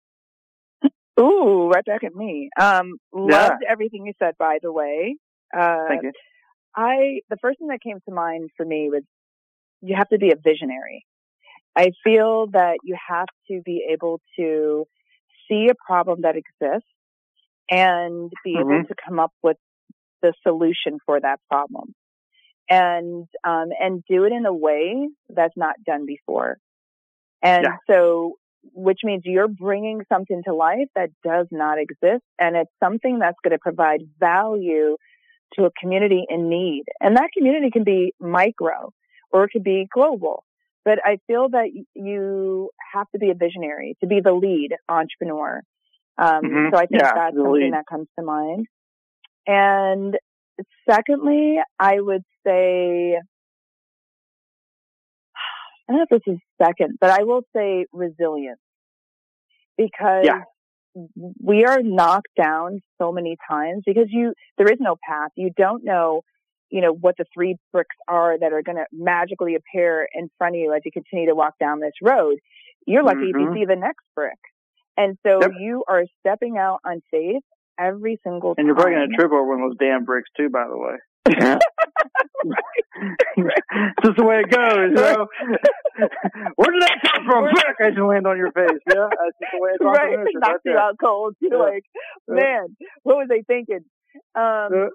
Ooh, right back at me. Um, yeah. Loved everything you said, by the way. Uh, Thank you. I, the first thing that came to mind for me was you have to be a visionary. I feel that you have to be able to see a problem that exists and be mm-hmm. able to come up with the solution for that problem. And, um, and do it in a way that's not done before. And yeah. so, which means you're bringing something to life that does not exist. And it's something that's going to provide value to a community in need. And that community can be micro or it could be global. But I feel that you have to be a visionary to be the lead entrepreneur. Um, mm-hmm. So I think yeah, that's something lead. that comes to mind. And secondly, I would say, I don't know if this is second, but I will say resilience, because yeah. we are knocked down so many times because you, there is no path. You don't know, you know, what the three bricks are that are going to magically appear in front of you as you continue to walk down this road. You're lucky mm-hmm. if you see the next brick. And so yep. you are stepping out on faith every single time. And you're probably going to trip over one of those damn bricks too, by the way. right. It's just the way it goes, you know. Where did that come from? Brick, I just land on your face. Yeah, that's just the way it's right. It knocks you out cold. You're yeah. like, man, what was they thinking? Um,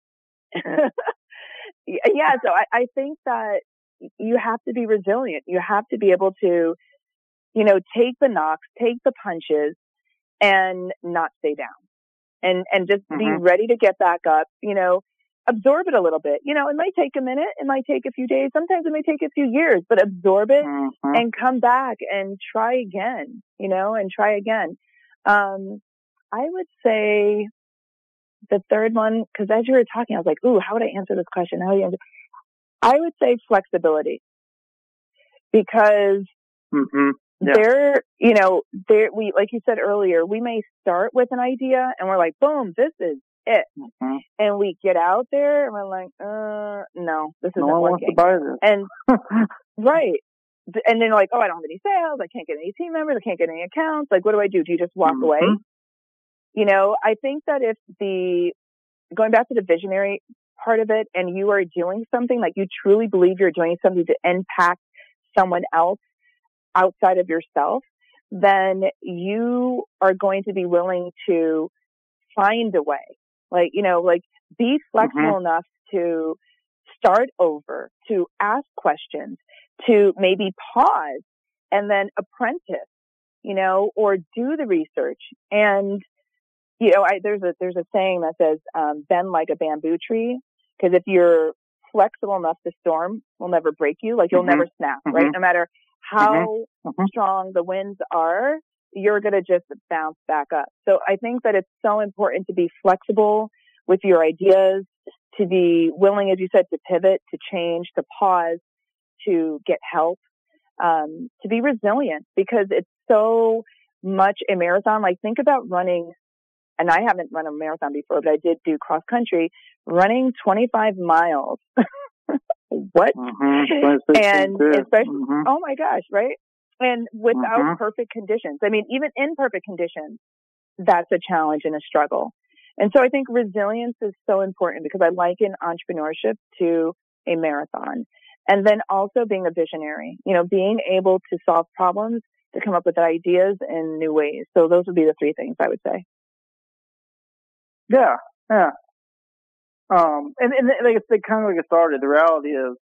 yeah, so I, I think that you have to be resilient. You have to be able to, you know, take the knocks, take the punches, and not stay down. And and just mm-hmm. be ready to get back up, you know, absorb it a little bit. You know, it might take a minute, it might take a few days, sometimes it may take a few years, but absorb it mm-hmm. and come back and try again, you know, and try again. Um, I would say the third one, because as you were talking, I was like, ooh, how would I answer this question? How would you answer? I would say flexibility, because mm-hmm. yeah. there, you know, there, we, like you said earlier, we may start with an idea and we're like, boom, this is it. Mm-hmm. And we get out there and we're like, uh, no, this isn't no one working. Wants to buy this. And right. And then like, oh, I don't have any sales. I can't get any team members. I can't get any accounts. Like, what do I do? Do you just walk mm-hmm. away? You know, I think that if the, going back to the visionary part of it, and you are doing something, like you truly believe you're doing something to impact someone else outside of yourself, then you are going to be willing to find a way. Like, you know, like be flexible mm-hmm. enough to start over, to ask questions, to maybe pause and then apprentice, you know, or do the research. And, you know, I, there's a, there's a saying that says, um, bend like a bamboo tree. Because if you're flexible enough, the storm will never break you. Like you'll mm-hmm. never snap, mm-hmm. right? No matter how mm-hmm. strong the winds are, you're going to just bounce back up. So I think that it's so important to be flexible with your ideas, to be willing, as you said, to pivot, to change, to pause, to get help, um, to be resilient, because it's so much a marathon. Like think about running, and I haven't run a marathon before, but I did do cross country, running twenty-five miles. What? Mm-hmm. And especially, mm-hmm. oh my gosh, right? And without mm-hmm. perfect conditions. I mean, even in perfect conditions, that's a challenge and a struggle. And so I think resilience is so important, because I liken entrepreneurship to a marathon. And then also being a visionary, you know, being able to solve problems, to come up with ideas in new ways. So those would be the three things I would say. Yeah, yeah. Um, and, and like it's like, kind of like it started. The reality is,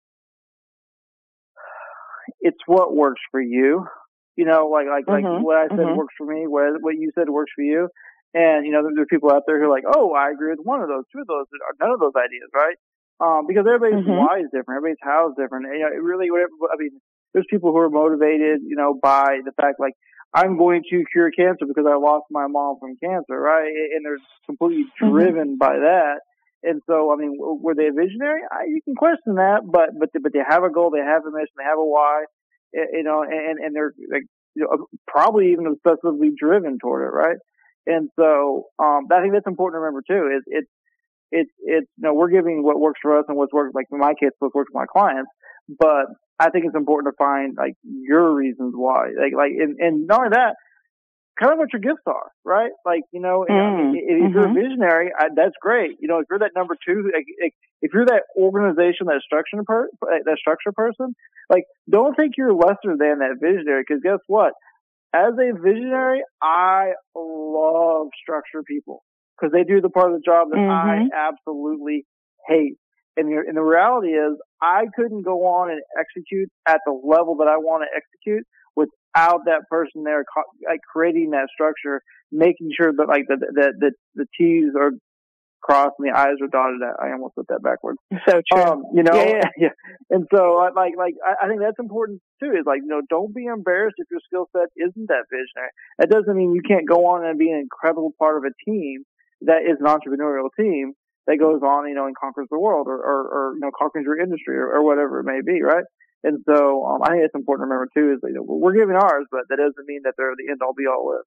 it's what works for you. You know, like like mm-hmm. like what I said mm-hmm. works for me, what what you said works for you. And you know, there, there are people out there who are like, oh, I agree with one of those, two of those, or none of those ideas, right? Um, because everybody's mm-hmm. why is different, everybody's how is different. And, you know, it really, whatever. I mean, there's people who are motivated, you know, by the fact like I'm going to cure cancer because I lost my mom from cancer, right? And they're completely driven mm-hmm. by that. And so, I mean, were they a visionary? I, you can question that, but but but they have a goal, they have a mission, they have a why, you know, and and they're like, you know, probably even obsessively driven toward it, right? And so, um, I think that's important to remember too. Is it's it's it's you know, we're giving what works for us and what's worked, like in my case, what works for my clients, but I think it's important to find like your reasons why, like like and, and not only that, kind of what your gifts are, right? Like, you know, mm, if mm-hmm. you're a visionary, I, that's great. You know, if you're that number two, like, if you're that organization, that structure, per, that structure person, like, don't think you're lesser than that visionary. Because guess what? As a visionary, I love structure people because they do the part of the job that mm-hmm. I absolutely hate. And the, and the reality is, I couldn't go on and execute at the level that I want to execute without that person there, like creating that structure, making sure that like the the the, the T's are crossed and the I's are dotted. I almost put that backwards. So true. Um, you know, yeah, yeah. yeah. And so like like I think that's important too. Is like, you know, don't be embarrassed if your skill set isn't that visionary. That doesn't mean you can't go on and be an incredible part of a team that is an entrepreneurial team that goes on, you know, and conquers the world or or, or you know, conquers your industry or, or whatever it may be, right? And so um, I think it's important to remember, too, is you know, we're giving ours, but that doesn't mean that they're the end-all, be-all list.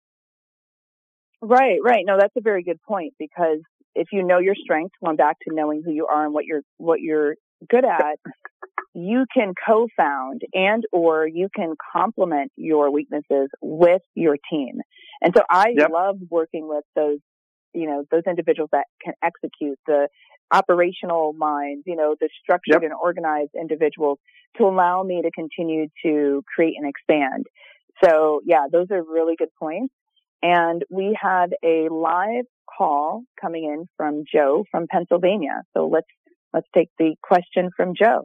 Right, right. No, that's a very good point, because if you know your strengths, going back to knowing who you are and what you're what you're good at, you can co-found and or you can complement your weaknesses with your team. And so I yep. love working with those, you know, those individuals that can execute, the operational minds, you know, the structured yep. and organized individuals, to allow me to continue to create and expand. So yeah, those are really good points. And we had a live call coming in from Joe from Pennsylvania. So let's, let's take the question from Joe.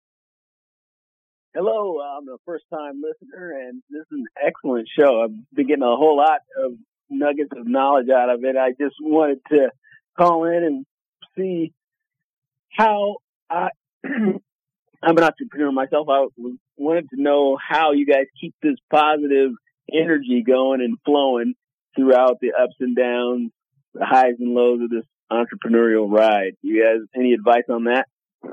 Hello, I'm a first time listener and this is an excellent show. I've been getting a whole lot of nuggets of knowledge out of it. I just wanted to call in and see how I, I'm an entrepreneur myself. I wanted to know how you guys keep this positive energy going and flowing throughout the ups and downs, the highs and lows of this entrepreneurial ride. You guys, any advice on that?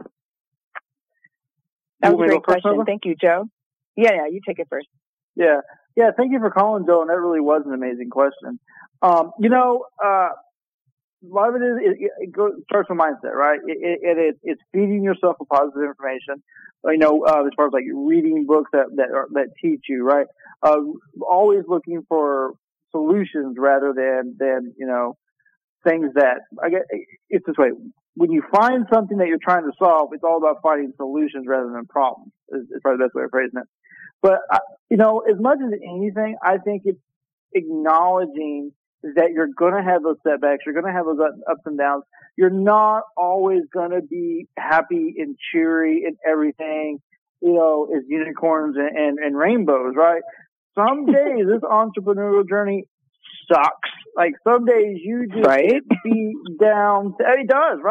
That was a great question. Over? Thank you, Joe. Yeah, yeah, you take it first. Yeah. Yeah, thank you for calling, Joe, and that really was an amazing question. Um, you know, uh, a lot of it is, it, it goes, starts with mindset, right? It, it, it, it's feeding yourself with positive information. You know, uh, as far as like reading books that, that, are, that teach you, right? Uh, always looking for solutions rather than, than, you know, things that, I guess, it's this way. When you find something that you're trying to solve, it's all about finding solutions rather than problems, is, is probably the best way of phrasing it. But, uh, you know, as much as anything, I think it's acknowledging that you're going to have those setbacks. You're going to have those ups and downs. You're not always going to be happy and cheery and everything, you know, is unicorns and, and, and rainbows, right? Some days this entrepreneurial journey sucks. Like some days you just right? beat down. It does, right?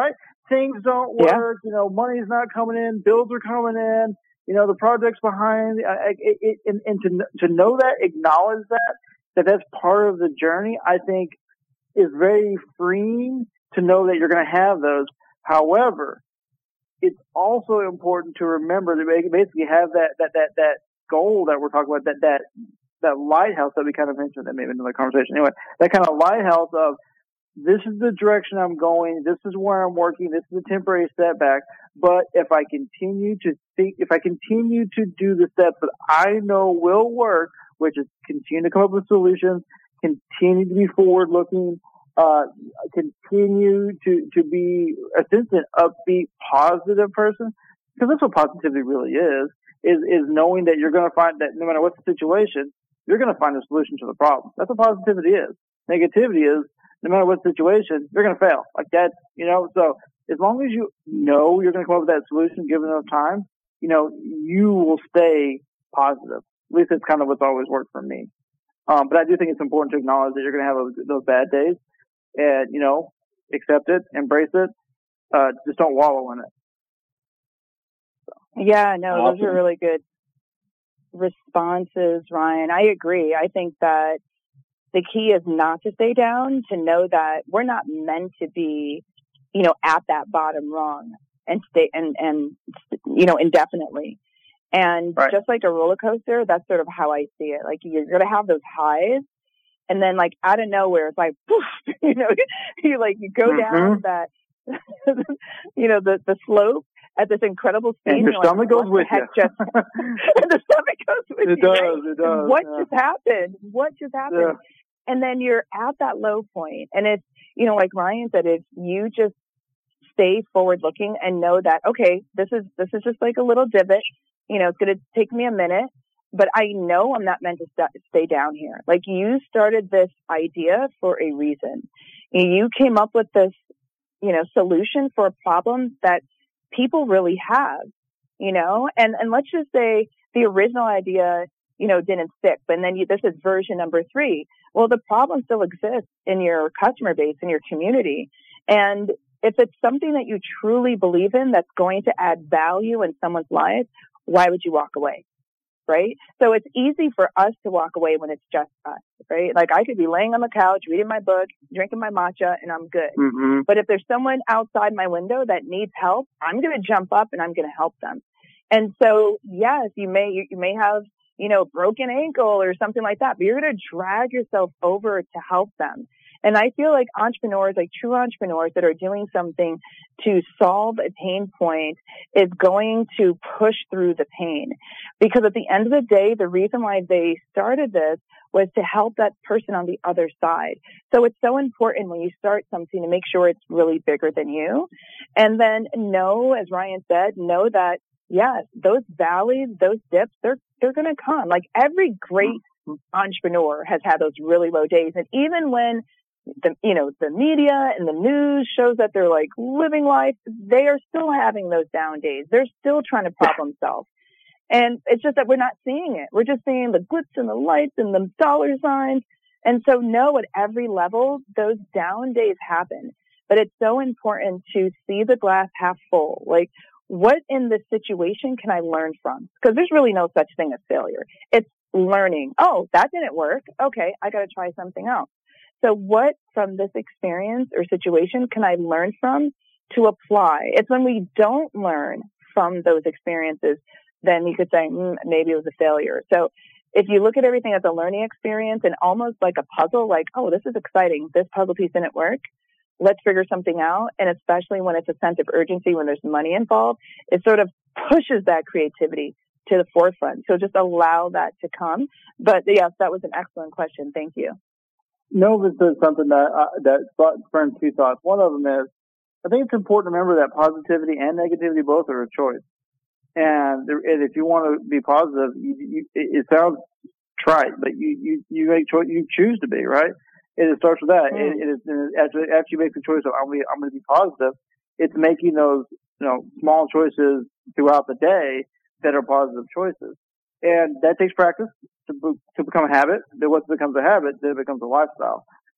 things don't work, yeah. you know, money's not coming in, bills are coming in, you know, the project's behind, I, it, it, and, and to, to know that, acknowledge that, that that's part of the journey, I think is very freeing to know that you're going to have those. However, it's also important to remember to basically have that, that, that, that goal that we're talking about, that, that, that lighthouse that we kind of mentioned that maybe in another conversation. Anyway, that kind of lighthouse of, this is the direction I'm going. This is where I'm working. This is a temporary setback. But if I continue to think, if I continue to do the steps that I know will work, which is continue to come up with solutions, continue to be forward looking, uh, continue to, to be essentially an upbeat, positive person, because that's what positivity really is, is, is knowing that you're going to find that no matter what the situation, you're going to find a solution to the problem. That's what positivity is. Negativity is, no matter what situation, you're going to fail. Like that, you know, so as long as you know you're going to come up with that solution given enough time, you know, you will stay positive. At least it's kind of what's always worked for me. Um, but I do think it's important to acknowledge that you're going to have those, those bad days and, you know, accept it, embrace it. Uh, just don't wallow in it. So. Yeah, no, awesome. Those are really good responses, Ryan. I agree. I think that the key is not to stay down, to know that we're not meant to be, you know, at that bottom rung and stay and, and, you know, indefinitely. And right. just like a roller coaster, that's sort of how I see it. Like you're going to have those highs and then like out of nowhere, it's like, poof, you know, you like, you go mm-hmm. down that, you know, the, the slope at this incredible speed. And your and stomach like, goes with you. Just, and the stomach goes with it you. Does, Right? it does. What yeah. just happened? What just happened? Yeah. And then you're at that low point. And if, you know, like Ryan said, if you just stay forward looking and know that, okay, this is, this is just like a little divot, you know, it's going to take me a minute, but I know I'm not meant to st- stay down here. Like you started this idea for a reason. You came up with this, you know, solution for a problem that people really have, you know, and, and let's just say the original idea, you know, didn't stick, but then you, this is version number three. Well, the problem still exists in your customer base, in your community. And if it's something that you truly believe in that's going to add value in someone's life, why would you walk away? Right? So it's easy for us to walk away when it's just us, right? Like I could be laying on the couch, reading my book, drinking my matcha, and I'm good. Mm-hmm. But if there's someone outside my window that needs help, I'm going to jump up and I'm going to help them. And so, yes, you may, you, you may have, you know, broken ankle or something like that, but you're going to drag yourself over to help them. And I feel like entrepreneurs, like true entrepreneurs that are doing something to solve a pain point is going to push through the pain. Because at the end of the day, the reason why they started this was to help that person on the other side. So it's so important when you start something to make sure it's really bigger than you. And then know, as Ryan said, know that, yes, those valleys, those dips, they're, they're going to come. Like every great entrepreneur has had those really low days. And even when the, you know, the media and the news shows that they're like living life, they are still having those down days. They're still trying to problem solve. And it's just that we're not seeing it. We're just seeing the glitz and the lights and the dollar signs. And so know at every level, those down days happen. But it's so important to see the glass half full. Like, what in this situation can I learn from? Because there's really no such thing as failure. It's learning. Oh, that didn't work. Okay, I got to try something else. So what from this experience or situation can I learn from to apply? It's when we don't learn from those experiences, then you could say, mm, maybe it was a failure. So if you look at everything as a learning experience and almost like a puzzle, like, oh, this is exciting. This puzzle piece didn't work. Let's figure something out. And especially when it's a sense of urgency, when there's money involved, it sort of pushes that creativity to the forefront. So just allow that to come. But yes, that was an excellent question. Thank you. Nova said something that uh, that spurred two thoughts. One of them is, I think it's important to remember that positivity and negativity both are a choice. And, there, and if you want to be positive, you, you, it, it sounds trite, but you you you make choice. You choose to be, right. And it starts with that. Mm. It, it is after, after you make the choice of I'm going I'm going to be positive. It's making those you know small choices throughout the day that are positive choices, and that takes practice to to become a habit. Then once it becomes a habit, then it becomes a lifestyle.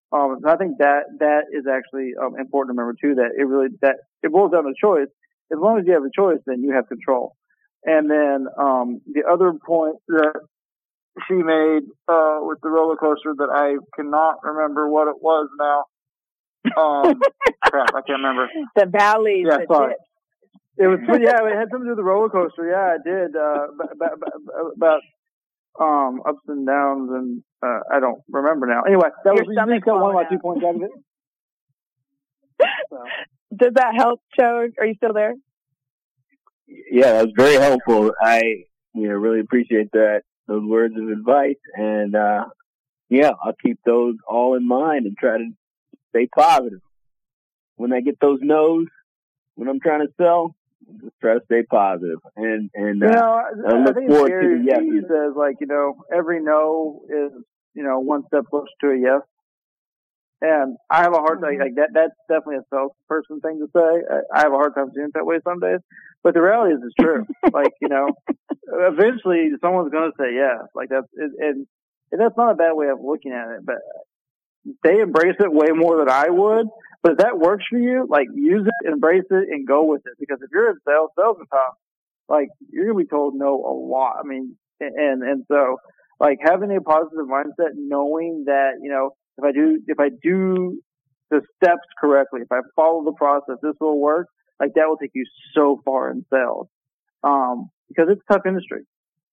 Um, and I think that that is actually um, important to remember too. That it really that it boils down to choice. As long as you have a choice, then you have control. And then um, the other point that she made uh, with the roller coaster that I cannot remember what it was now. Um, crap, I can't remember. The valleys. Yeah, the sorry. dips. It was yeah, it had something to do with the roller coaster. Yeah, it did. Uh, about, about um, ups and downs, and uh, I don't remember now. Anyway, that Your was stomach you got one of my falling two out. points out of it. So. Does that help, Joe? Are you still there? Yeah, that was very helpful. I, you know, really appreciate that, those words of advice. And, uh, yeah, I'll keep those all in mind and try to stay positive. When I get those no's, when I'm trying to sell, just try to stay positive. And, and, uh, you know, I look I think forward Gary to the yes. Vee says, like, you know, every no is, you know, one step closer to a yes. And I have a hard time, like that, that's definitely a salesperson thing to say. I, I have a hard time seeing it that way some days. But the reality is it's true. Like, you know, eventually someone's going to say yes. Like that's, and, and that's not a bad way of looking at it, but they embrace it way more than I would. But if that works for you, like use it, embrace it, and go with it. Because if you're in sales, sales is tough. Like you're going to be told no a lot. I mean, and, and so like having a positive mindset, knowing that, you know, if I do, if I do the steps correctly, if I follow the process, this will work. Like that will take you so far in sales, um, because it's a tough industry.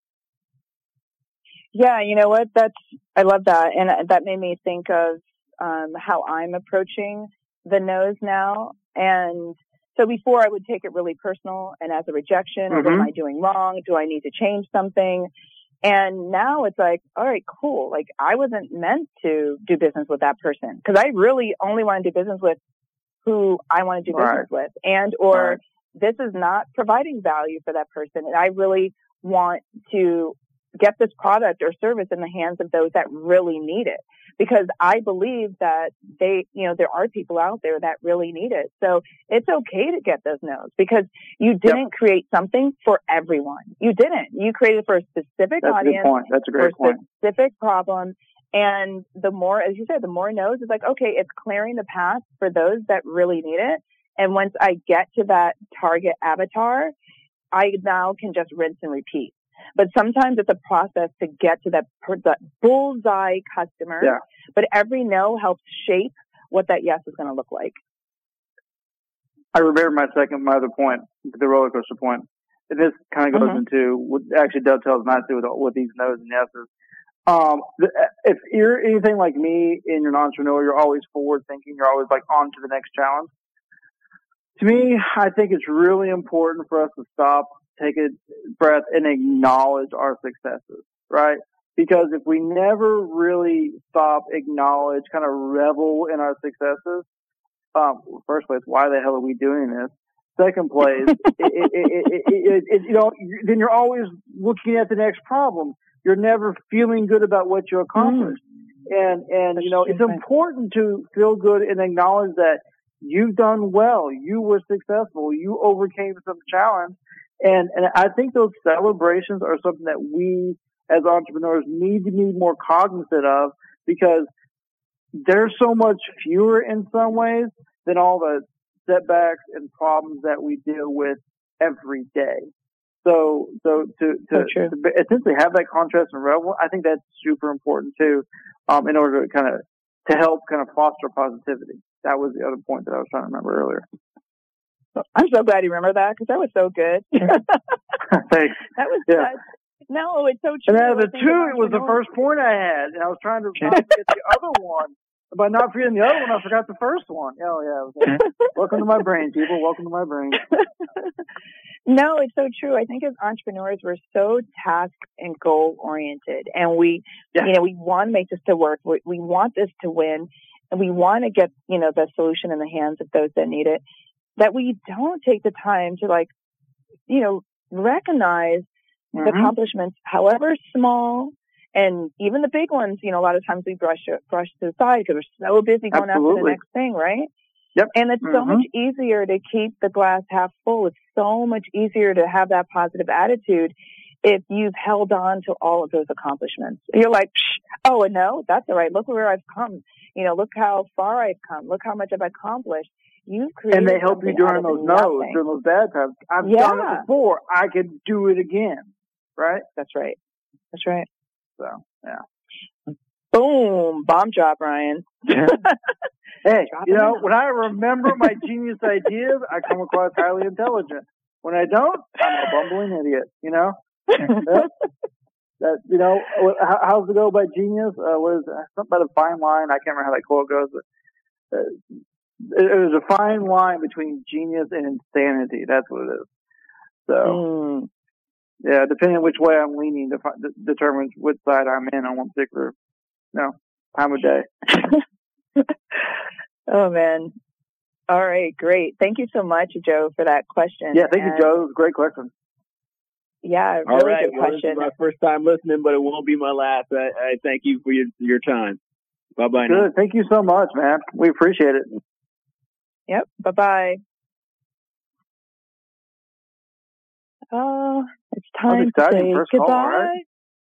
Yeah, you know what? That's I love that, and that made me think of um, how I'm approaching the no's now. And so before, I would take it really personal and as a rejection. Or Mm-hmm. what am I doing wrong? Do I need to change something? And now it's like, all right, cool. Like I wasn't meant to do business with that person because I really only want to do business with who I want to do business right. with, and or right. this is not providing value for that person. And I really want to get this product or service in the hands of those that really need it, because I believe that they, you know, there are people out there that really need it. So it's okay to get those no's because you didn't yep. create something for everyone. You didn't. You created for a specific That's audience. A good point. That's a great for a point. specific problem. And the more, as you said, the more no's, it's like, okay, it's clearing the path for those that really need it. And once I get to that target avatar, I now can just rinse and repeat. But sometimes it's a process to get to that, that bullseye customer. Yeah. But every no helps shape what that yes is going to look like. I remember my second, my other point, the roller coaster point. And this kind of goes mm-hmm. into what actually dovetails nicely with, with these no's and yeses. Um, if you're anything like me and you're an entrepreneur, you're always forward thinking. You're always like on to the next challenge. To me, I think it's really important for us to stop, take a breath, and acknowledge our successes, right? Because if we never really stop, acknowledge, kind of revel in our successes, um, first place, why the hell are we doing this? Second place, it, it, it, it, it, you know, then you're always looking at the next problem. You're never feeling good about what you accomplished. Mm. And, and, you know, it's important to feel good and acknowledge that you've done well. You were successful. You overcame some challenge. And, and I think those celebrations are something that we as entrepreneurs need to be more cognizant of, because there's so much fewer in some ways than all the setbacks and problems that we deal with every day. So, so to, to, so to essentially have that contrast and revel, I think that's super important too, um, in order to kind of, to help kind of foster positivity. That was the other point that I was trying to remember earlier. I'm so glad you remember that, because that was so good. Thanks. That was yeah. uh, no, it's so true. And out of the two, it was the first point I had, and I was trying to not forget the other one. By not forgetting the other one, I forgot the first one. Oh yeah. Okay. Welcome to my brain, people. Welcome to my brain. No, it's so true. I think as entrepreneurs, we're so task and goal oriented, and we, yeah. you know, we want to make this to work. We, we want this to win, and we want to get, you know, the solution in the hands of those that need it. That we don't take the time to, like, you know, recognize mm-hmm. the accomplishments, however small, and even the big ones. You know, a lot of times we brush brush to the side because we're so busy going Absolutely. after the next thing, right? Yep. And it's mm-hmm. so much easier to keep the glass half full. It's so much easier to have that positive attitude if you've held on to all of those accomplishments. You're like, oh, and no, that's all right. Look where I've come. You know, look how far I've come. Look how much I've accomplished. You've created and they help you during those no's, during those bad times. I've yeah. done it before. I could do it again. Right? That's right. That's right. So, yeah. Boom. Bomb drop, Ryan. Hey, you know, when I remember my genius ideas, I come across highly intelligent. When I don't, I'm a bumbling idiot, you know? that, that, you know, how, how's it go by genius? Uh, what is it? Something about a fine line. I can't remember how that quote goes. But, uh, it, it was a fine line between genius and insanity. That's what it is. So, mm. yeah, depending on which way I'm leaning defi- determines which side I'm in on one particular, you know, time of day. Oh, man. All right, great. Thank you so much, Joe, for that question. Yeah, thank and you, Joe. It was a great question. Yeah, really All right. good Well, question. This is my first time listening, but it won't be my last. I, I thank you for your, your time. Bye-bye Good. now. Thank you so much, man. We appreciate it. Yep. Bye-bye. Oh, it's time to say First goodbye. Call, right?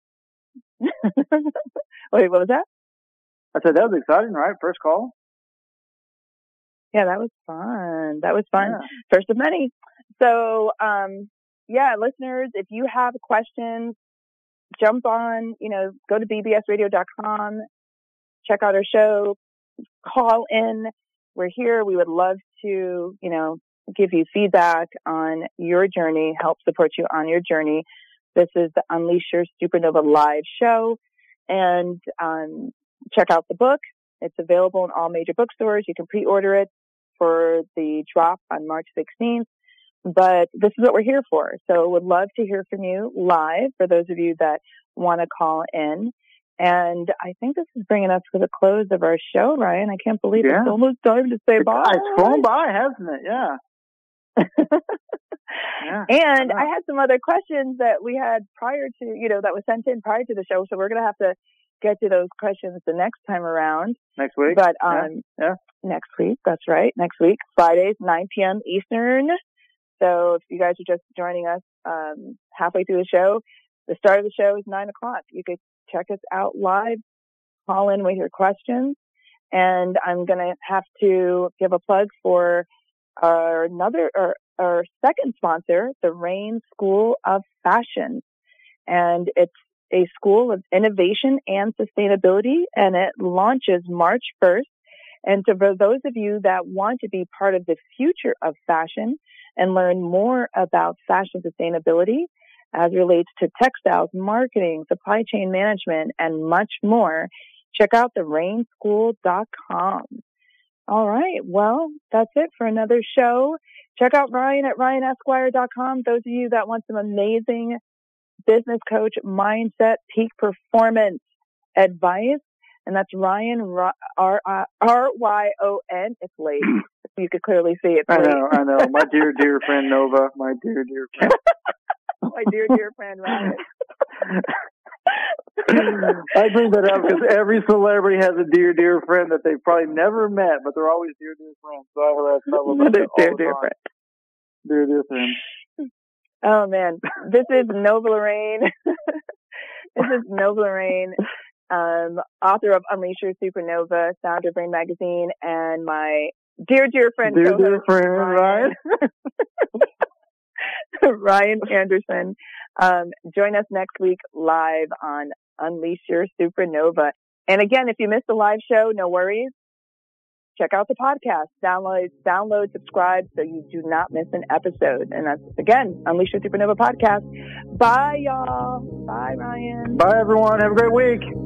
Wait, what was that? I said that was exciting, right? First call. Yeah, that was fun. That was fun. Yeah. First of many. So, um, yeah, listeners, if you have questions, jump on, you know, go to b b s radio dot com, check out our show, call in. We're here. We would love to, you know, give you feedback on your journey, help support you on your journey. This is the Unleash Your Supernova live show. And um, check out the book. It's available in all major bookstores. You can pre-order it for the drop on March sixteenth. But this is what we're here for. So would love to hear from you live for those of you that want to call in. And I think this is bringing us to the close of our show, Ryan. I can't believe yeah. it's almost time to say it's, bye. It's flown by, hasn't it? Yeah. yeah. And I had some other questions that we had prior to, you know, that was sent in prior to the show. So we're going to have to get to those questions the next time around. Next week. But um, yeah. yeah. next week. That's right. Next week, Fridays, nine p.m. Eastern. So if you guys are just joining us um, halfway through the show, the start of the show is nine o'clock. You could check us out live, call in with your questions. And I'm going to have to give a plug for our another, or our second sponsor, the Rain School of Fashion. And it's a school of innovation and sustainability, and it launches March first. And so for those of you that want to be part of the future of fashion and learn more about fashion sustainability as relates to textiles, marketing, supply chain management, and much more, check out the rain school dot com. All right. Well, that's it for another show. Check out Ryan at ryan esquire dot com. Those of you that want some amazing business coach, mindset, peak performance advice. And that's Ryan, R Y O N. It's late. You could clearly see it. I know, I know. My dear, dear friend Nova. My dear, dear friend. My dear, dear friend Ryan. I bring that up because every celebrity has a dear, dear friend that they've probably never met, but they're always dear, dear friends. So I have to tell them dear, dear, dear friend. Dear, dear friend. Oh, man. This is Nova Lorraine. This is Nova Lorraine, um, author of Unleash Your Supernova, founder of Brain Magazine, and my dear, dear friend, dear, dear friend, Ryan. Ryan Anderson. Um, join us next week live on Unleash Your Supernova. And again, if you missed the live show, no worries. Check out the podcast. Download, download, subscribe so you do not miss an episode. And that's, again, Unleash Your Supernova podcast. Bye, y'all. Bye, Ryan. Bye, everyone. Have a great week.